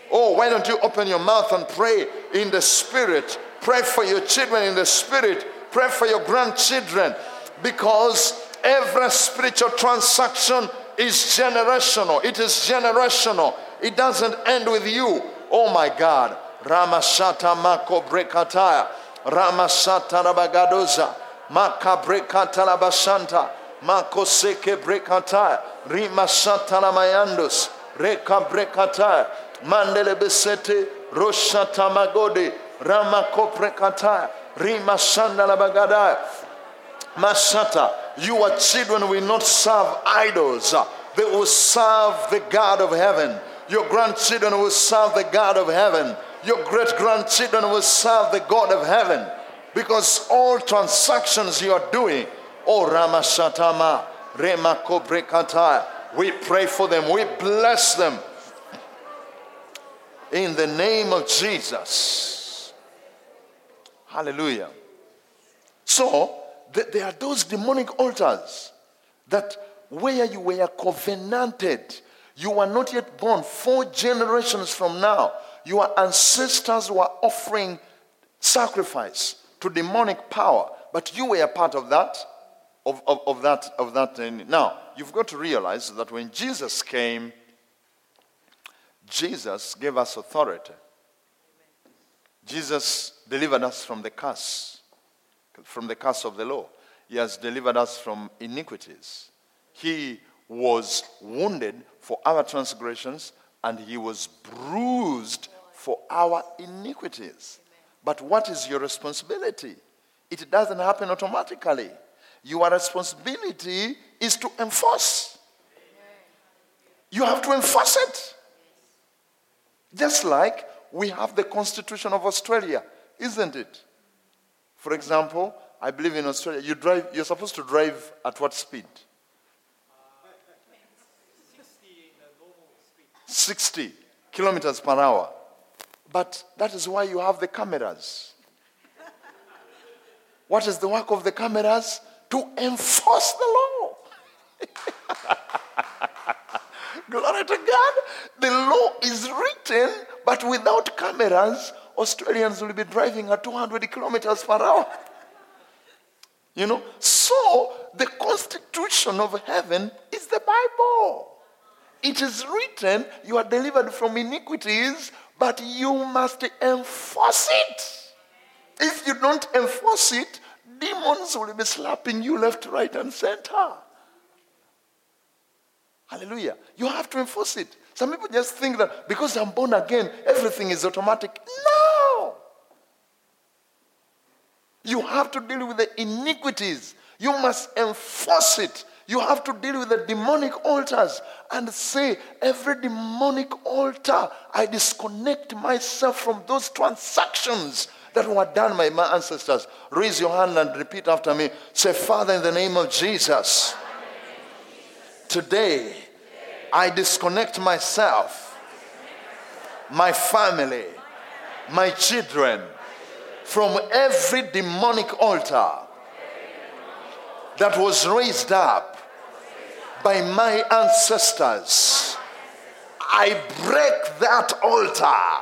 Speaker 3: Oh, why don't you open your mouth and pray in the Spirit? Pray for your children in the Spirit. Pray for your grandchildren. Because every spiritual transaction is generational. It is generational. It doesn't end with you. Oh my God. Ramashata mako brekataya. Ramashata rabagadoza. Maka brekata labashanta. Mako seke brekataya. Rimashata lamayandus. Reka brekataya. Mandele besete. Roshata magode. Ramako brekataya. Rimashanda labagadaya. Mashata. Your children will not serve idols. They will serve the God of heaven. Your grandchildren will serve the God of heaven. Your great-grandchildren will serve the God of heaven. Because all transactions you are doing, oh Ramashatama, Remako Brekataya, we pray for them, we bless them. In the name of Jesus. Hallelujah. So, there are those demonic altars that where you were covenanted, you were not yet born. 4 generations from now, your ancestors were offering sacrifice to demonic power, but you were a part of that. Of that. Now, you've got to realize that when Jesus came, Jesus gave us authority. Jesus delivered us from the curse of the law. He has delivered us from iniquities. He was wounded for our transgressions, and he was bruised for our iniquities. But what is your responsibility? It doesn't happen automatically. Your responsibility is to enforce. You have to enforce it. Just like we have the Constitution of Australia, isn't it? For example, I believe in Australia, you're supposed to drive at what speed? 60 kilometers per hour. But that is why you have the cameras. What is the work of the cameras? To enforce the law. Glory to God. The law is written, but without cameras, Australians will be driving at 200 kilometers per hour. You know, so the Constitution of heaven is the Bible. It is written, you are delivered from iniquities, but you must enforce it. If you don't enforce it, demons will be slapping you left, right, and center. Hallelujah. You have to enforce it. Some people just think that because I'm born again, everything is automatic. No! You have to deal with the iniquities. You must enforce it. You have to deal with the demonic altars and say, every demonic altar, I disconnect myself from those transactions that were done by my ancestors. Raise your hand and repeat after me. Say, Father, in the name of Jesus, today I disconnect myself, my family, my children, from every demonic altar that was raised up by my ancestors. I break that altar.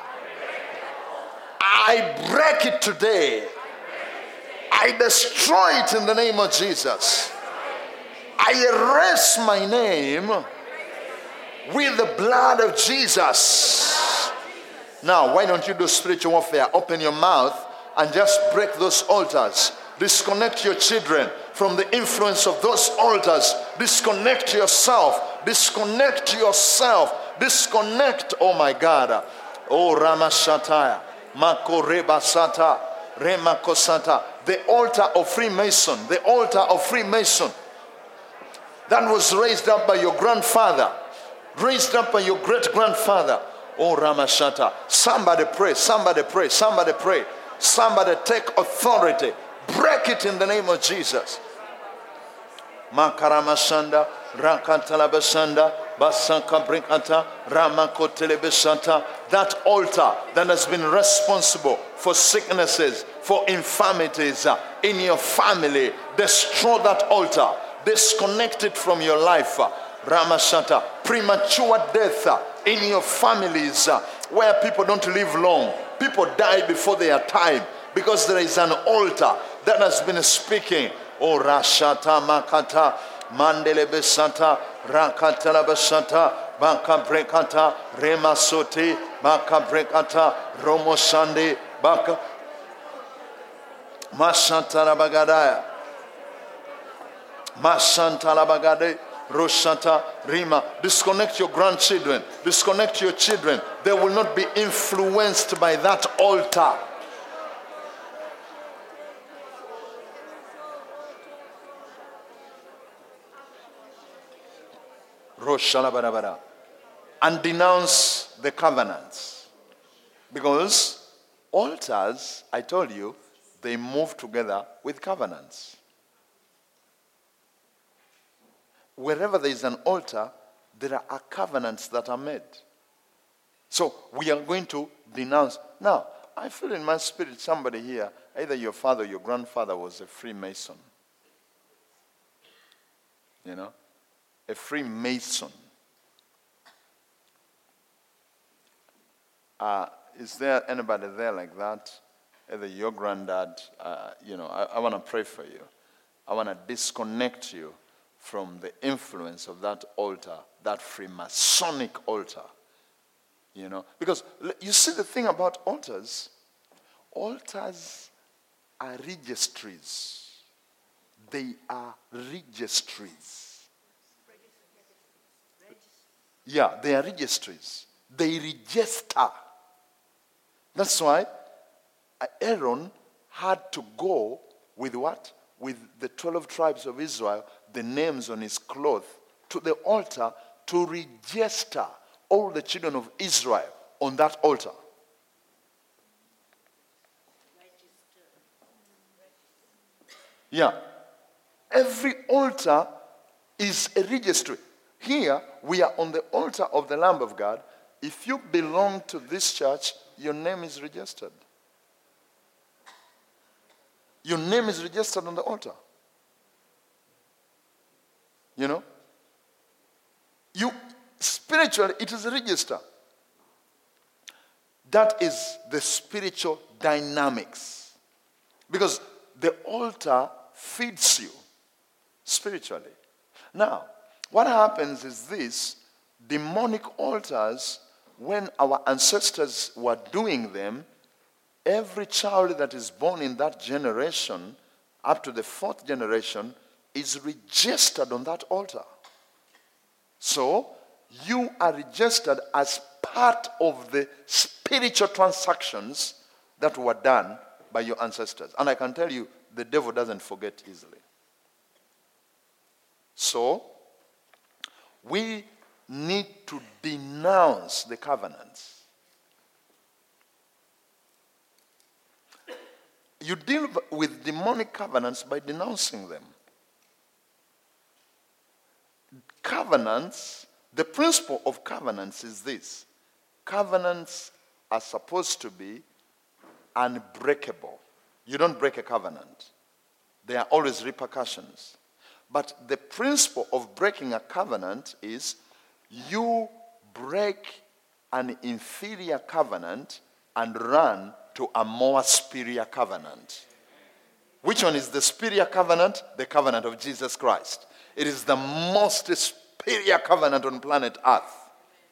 Speaker 3: I break it today. I destroy it in the name of Jesus. I erase my name with the blood of Jesus. Now, why don't you do spiritual warfare? Open your mouth and just break those altars. Disconnect your children from the influence of those altars. Disconnect yourself. Disconnect yourself. Disconnect, oh my God. Oh Ramashataya. Makoreba Sata. Remakosata. The altar of Freemason. The altar of Freemason. That was raised up by your grandfather. Raised up by your great-grandfather. Oh Ramashata. Somebody pray. Somebody pray. Somebody pray. Somebody take authority. Break it in the name of Jesus. Makaramashanda, Rakantalabashanda, Basaka Brinkata, Ramakotelebeshanta. That altar that has been responsible for sicknesses, for infirmities in your family, destroy that altar. Disconnect it from your life. Ramashata. Premature death in your families where people don't live long. People die before their time because there is an altar that has been speaking. Oh, Rashata Makata, Mandele Besata, Rakata Basata, Baka Brekata, Remasote, Baka Brekata, Romo Sande, Baka Masanta Bagadaya, Masanta Bagade, Roshata, Rima. Disconnect your grandchildren, disconnect your children. They will not be influenced by that altar. And denounce the covenants. Because altars, I told you, they move together with covenants. Wherever there is an altar, there are covenants that are made. So we are going to denounce. Now, I feel in my spirit somebody here, either your father or your grandfather was a Freemason. You know? A Freemason. Is there anybody there like that? Either your granddad, I want to pray for you. I want to disconnect you from the influence of that altar, that Freemasonic altar. You know, because you see the thing about altars are registries. They are registries. Yeah, they are registries. They register. That's why Aaron had to go with what? With the 12 tribes of Israel, the names on his cloth, to the altar to register all the children of Israel on that altar. Yeah. Every altar is a registry. Here, we are on the altar of the Lamb of God. If you belong to this church, your name is registered. Your name is registered on the altar. You know? Spiritually, it is a register. That is the spiritual dynamics. Because the altar feeds you spiritually. Now, what happens is this: demonic altars, when our ancestors were doing them, every child that is born in that generation, up to the 4th generation, is registered on that altar. So, you are registered as part of the spiritual transactions that were done by your ancestors. And I can tell you, the devil doesn't forget easily. So, we need to denounce the covenants. You deal with demonic covenants by denouncing them. Covenants, the principle of covenants is this: covenants are supposed to be unbreakable. You don't break a covenant. There are always repercussions. But the principle of breaking a covenant is you break an inferior covenant and run to a more superior covenant. Which one is the superior covenant? The covenant of Jesus Christ. It is the most superior covenant on planet Earth.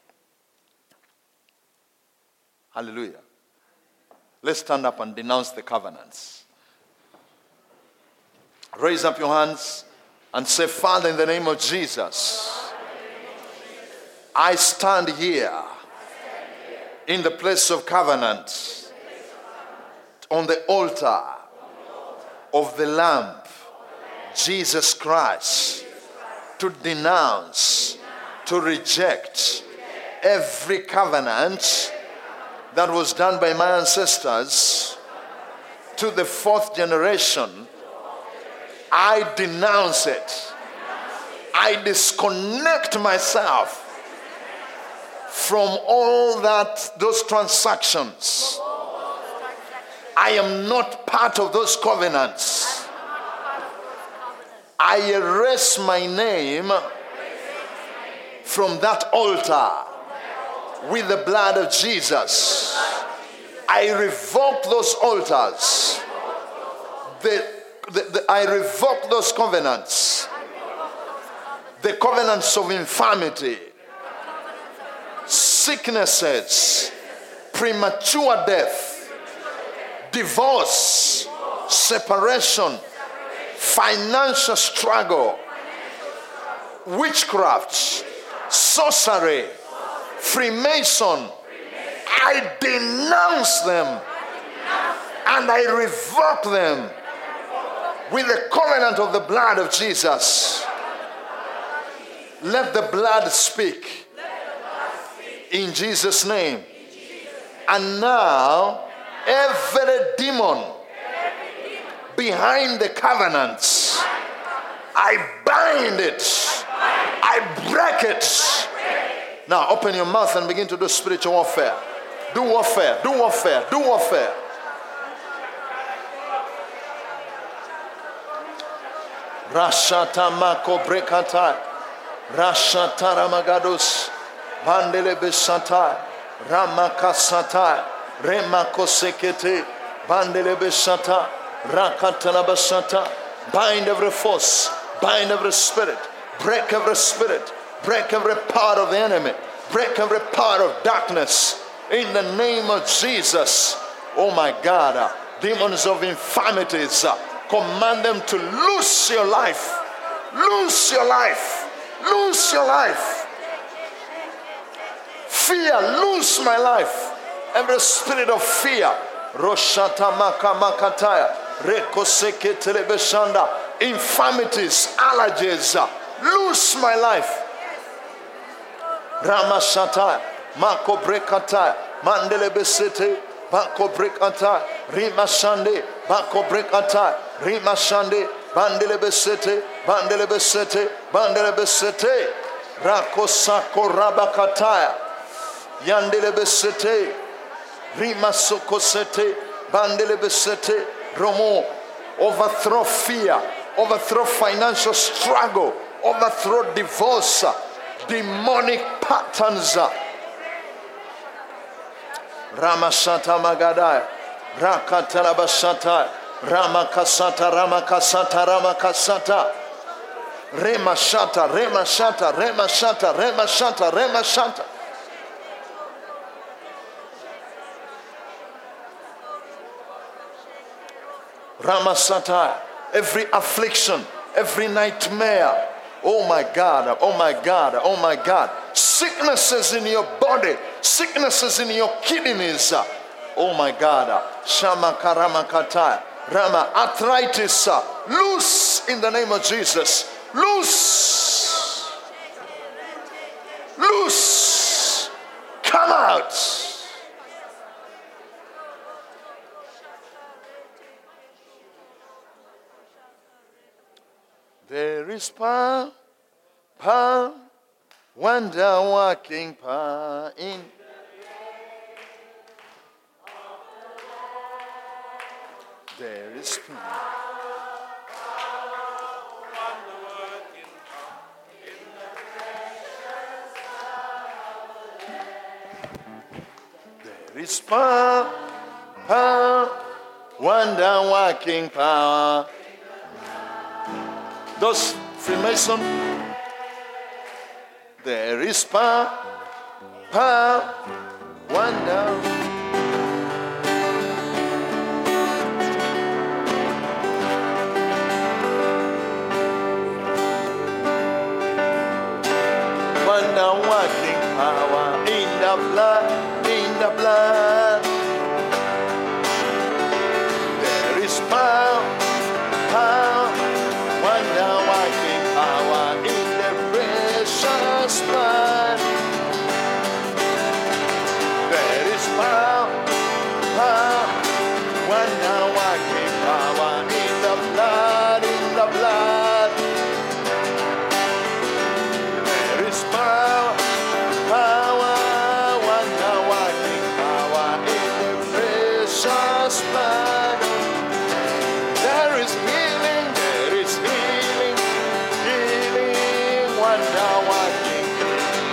Speaker 3: Hallelujah. Let's stand up and denounce the covenants. Raise up your hands and say, Father, in the name of Jesus, I stand here in the place of covenant, on the altar of the Lamb, Jesus Christ, to denounce, to reject every covenant that was done by my ancestors to the 4th generation. I denounce it. I disconnect myself from all those transactions. I am not part of those covenants. I erase my name from that altar with the blood of Jesus. I revoke those altars. I revoke those covenants. The covenants of infirmity, sicknesses, premature death, divorce, separation, financial struggle, witchcraft, sorcery, Freemason. I denounce them and I revoke them with the covenant of the blood of Jesus. Let the blood speak in Jesus' name. And now, every demon behind the covenants, I bind it. I break it. Now, open your mouth and begin to do spiritual warfare. Do warfare, do warfare, do warfare. Rashata mako brekata. Rashata ramagados. Bandele besata. Ramakasata. Remako sekete. Bandele besata. Rakatana basata. Bind every force. Bind every spirit. Break every spirit. Break every power of the enemy. Break every power of darkness. In the name of Jesus. Oh my God. Demons of infirmities. Command them to lose your life. Lose your life. Lose your life. Fear, lose my life. Every spirit of fear. Roshata maka makataya. Rekoseke telebeshanda. Infirmities, allergies. Lose my life. Ramashata. Mako brekata. Mandele besete. Bako brekata. Rimashande. Bako brekata. Rimashande. Bandele besete. Bandele besete. Bandele besete. Rakosako rabakataya. Yandele besete. Rimasoko sete. Bandele besete. Romo. Overthrow fear. Overthrow financial struggle. Overthrow divorce. Demonic patterns. Ramashata magadaya. Rakatalabashata. Ramakasata. Ramakasata. Ramakasata. Remashata. Remashata. Remashata. Remashata. Remashata. Ramasata. Every affliction, every nightmare. Oh my God, oh my God, oh my God. Sicknesses in your body, sicknesses in your kidneys. Oh my God. Shamakaramakata. Rama. Arthritis. Loose in the name of Jesus. Loose. Loose. Come out. There is power, power, wonder working power in. There is power. There is power, power, wonder working power. Those Freemason, there is power, power, wonder. Wonder working power in the blood, in the blood. There is power, power. Wonder working power in the precious blood. There is power, power. Wonder working power in the blood, in the blood. There is power, power. Wonder working power in the precious blood. There is healing. Wonder working.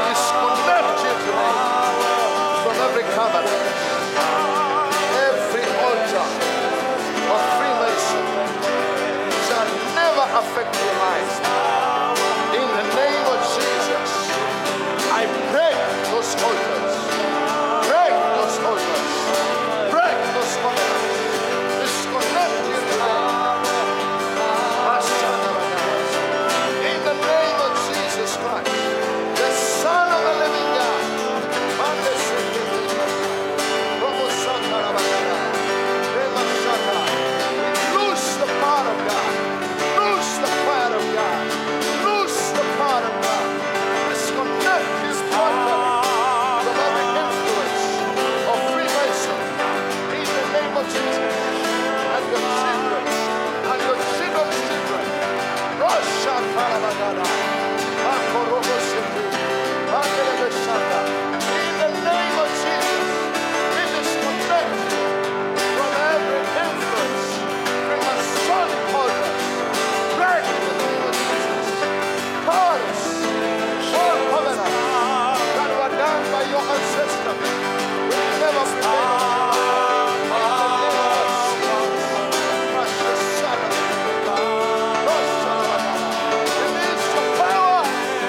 Speaker 3: Disconnect you today from every covenant, every altar of Freemason shall never affect your life. In the name of Jesus, I break those altars. Break those altars. Break those covenants. Disconnect you today. In the name of Jesus Christ, the Son of the living God. Loose the power of God. Loose the fire of God. Loose the power of God. Disconnect this altar from every influence of Freemason in the name of Jesus. And your children, and your children's children. Rosha Karabagada. Makorobo City. Makelebe Shanda. In the name of Jesus, we disconnect you from every influence, from a solid altar. Break in the name of Jesus. Powers, all covenants that were done by your ancestors will never prevail. In the name of Jesus, precious Son of God, release your power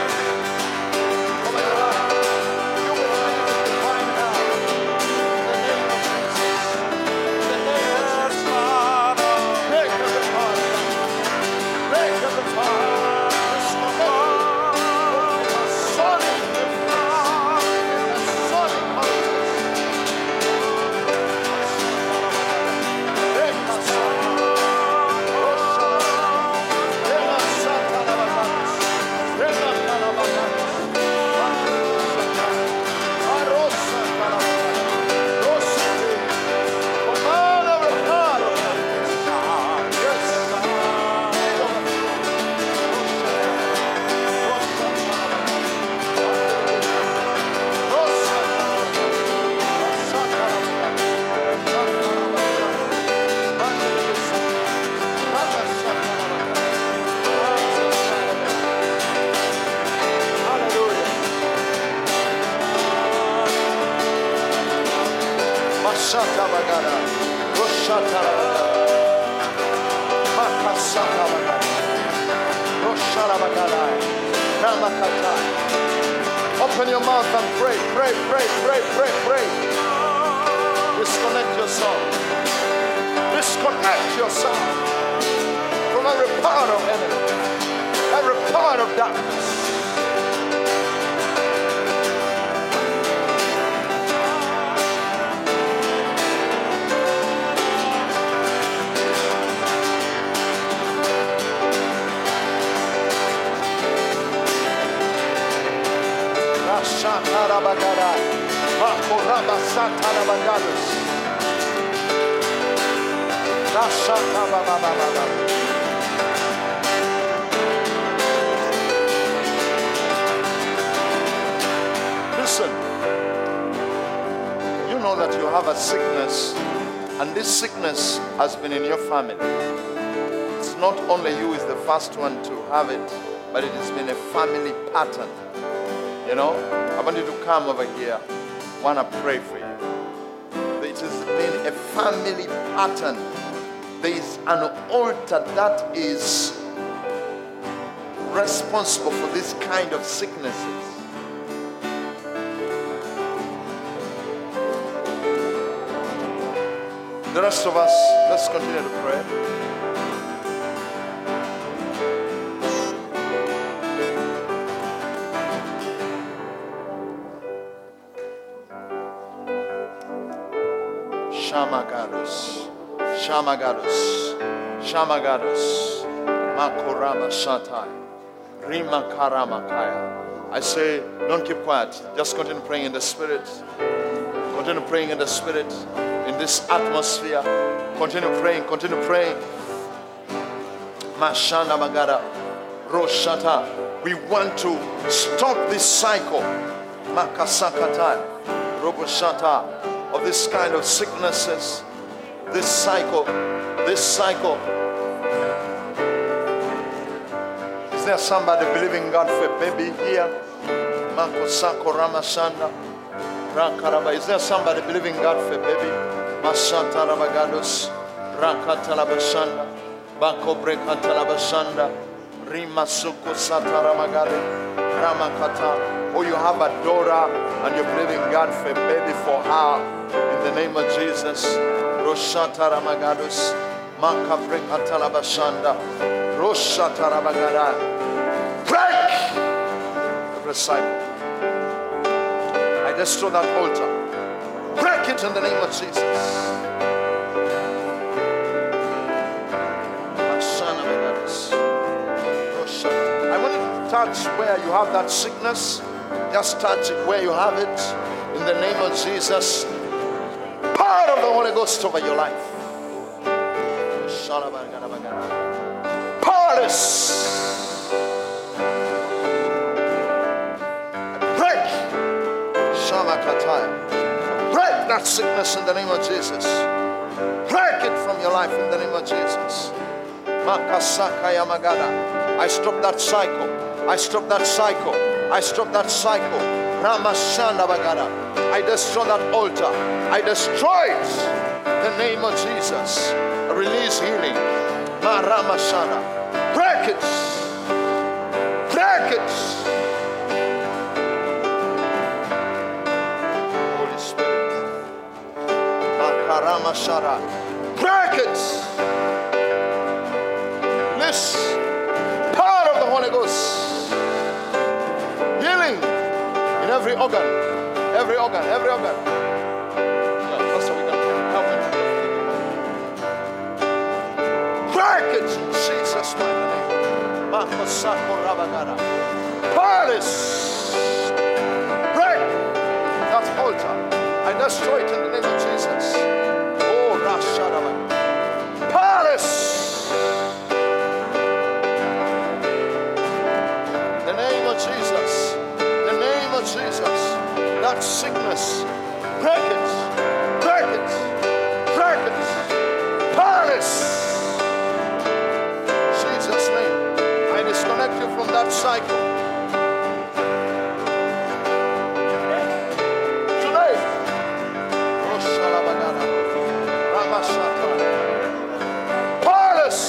Speaker 3: over your life. You will live in divine health. In the name of Jesus. In the name of Jesus. Break every power. Break every power. Disconnect from a solid influence, a solid altars. Break us. Shata Bagada, Roshata Makasata Bagada, Roshara Bagada, Ramakata. Open your mouth and pray, pray, pray, pray, pray, pray. Disconnect yourself. Disconnect yourself from every power of enemy, every power of darkness. Shatarabagara, Makoraba Satarabagadus, Rashatababababa. Listen, you know that you have a sickness, and this sickness has been in your family. It's not only you is the first one to have it, but it has been a family pattern. You know, I want you to come over here. I want to pray for you. It has been a family pattern. There is an altar that is responsible for this kind of sicknesses. The rest of us, let's continue to pray. Shamagados, Shamagados, Shamagados, Makorama Shatai, Rima Karamakaya. I say, don't keep quiet. Just continue praying in the Spirit. Continue praying in the Spirit, in this atmosphere. Continue praying, continue praying. Mashana Magara, Roshata. We want to stop this cycle. Makasakata, Roboshata. Of this kind of sicknesses, this cycle. Is there somebody believing God for a baby here? Makosako Ramashanda. Rakaraba. Is there somebody believing God for a baby? Masanta Rabagados. Rakatalabashanda. Bako Brekatalabashanda. Rimasuko Sataramagade. Ramakata. Or you have a daughter and you're believing God for a baby for her. In the name of Jesus. Roshataramagadus. Maka Brekatalabashanda. Roshatarabagada. Break every cycle. I destroy that altar. Break it in the name of Jesus. I want you to touch where you have that sickness. Just touch it where you have it. In the name of Jesus. Power of the Holy Ghost over your life. Powerless. Break that sickness in the name of Jesus. Break it from your life in the name of Jesus. I stop that cycle. I stop that cycle. I stop that cycle. I destroy that altar. I destroy it in the name of Jesus. I release healing. Break it. Break it. Break it. This power of the Holy Ghost. Healing in every organ. Every organ. Every organ. Yeah, Pastor, we can help you. Break it in Jesus' mighty name. Powerless. Break that altar. I destroy it in the name of Jesus. Powerless. The name of Jesus. The name of Jesus. That sickness. Break it. Break it. Break it. Powerless. In Jesus' name. I disconnect you from that cycle. Powerless.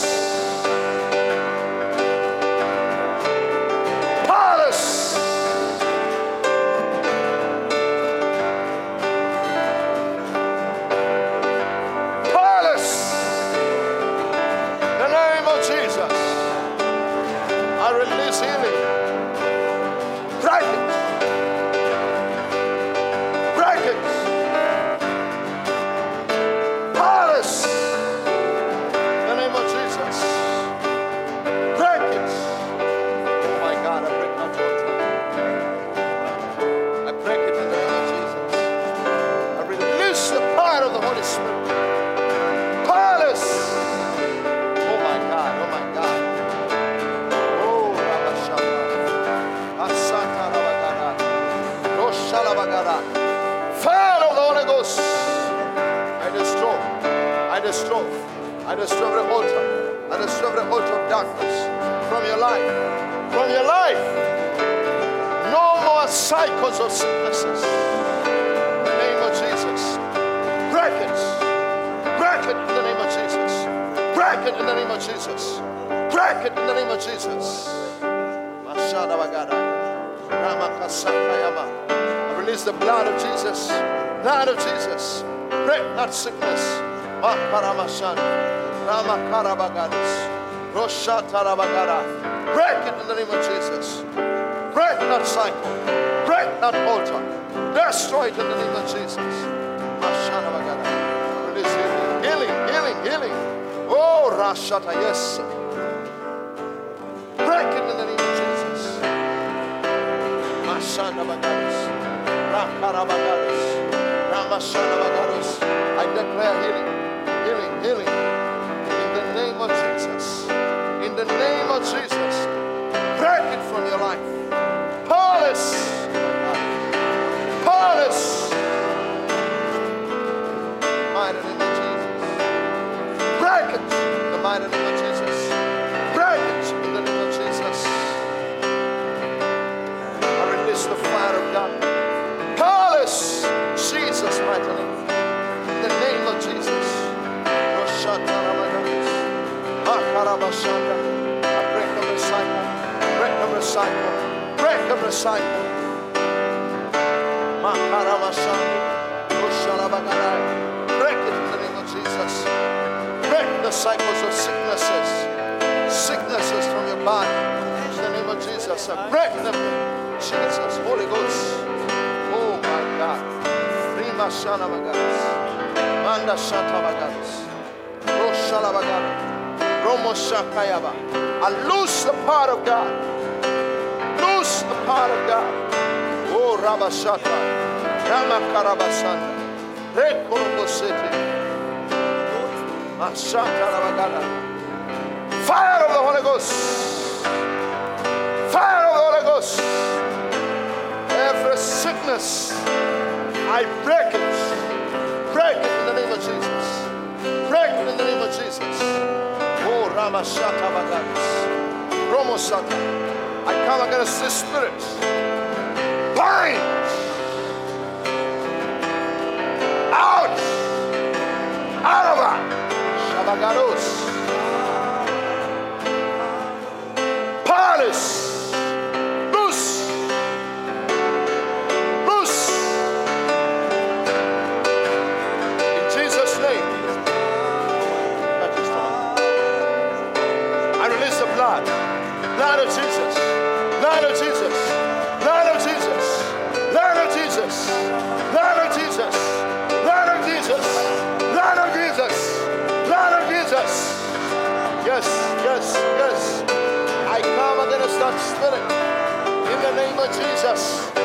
Speaker 3: Powerless. Powerless. In the name of Jesus. I release healing. Break it. Break it. Powerless. In the name of Jesus. Break it. Oh my God, I break that altar. I break it in the name of Jesus. I release the power of the Holy Spirit. Powerless. Oh my God, oh my God. Oh, Rabashaka. Asaka Rabagara. Roshalabagara. Fire of the Holy Ghost. I destroy every altar. I destroy every altar of darkness from your life. From your life. No more cycles of sicknesses. In the name of Jesus. Break it. Break it in the name of Jesus. Break it in the name of Jesus. Break it in the name of Jesus. I release the blood of Jesus. Blood of Jesus. Break that sickness. Break it in the name of Jesus. Break that cycle. Break that altar. Destroy it in the name of Jesus. Release healing, healing, healing. Oh, Rashata, yes. Break it in the name of Jesus. Mashana Bagaris. Rakarabagaris. Ramashana Bagaris. I declare healing. Healing, healing. In the name of Jesus. In the name of Jesus. Break it from your life. Powerless. Powerless. Mighty name of Jesus. Break it in the mighty name of Jesus. Break it in the name of Jesus. I release the fire God. Palace, Jesus' mighty name. In the name of Jesus. Break every cycle. Break every cycle. Break every cycle. Break it in the name of Jesus. Break the cycles of sicknesses. Sicknesses from your body. In the name of Jesus. Break them. Jesus. Holy Ghost. Oh my God. Rima Shana Bagaris. Manda Shata Bagaris. Roshala Bagaris. Romo Shakayaba. I loose the power of God. Loose the power of God. Oh Rabashata. Rama Karabasanda. Rekorobo City. Mashata Rabagada. Fire of the Holy Ghost. Fire of the Holy Ghost. Every sickness, I break it. Break it in the name of Jesus. Break it in the name of Jesus. Oh, Ramashata Bagaris. Romosata. I come against this spirit. Bind. Out. Out of her. Shabagaros. Palace. Loose. Loose. In Jesus' name. I release the blood. Blood of Jesus. Blood of Jesus. Blood of Jesus. Blood of Jesus. Blood of Jesus. Blood of Jesus. Blood of Jesus. Blood of Jesus. Yes, yes, yes. I come against that spirit in the name of Jesus.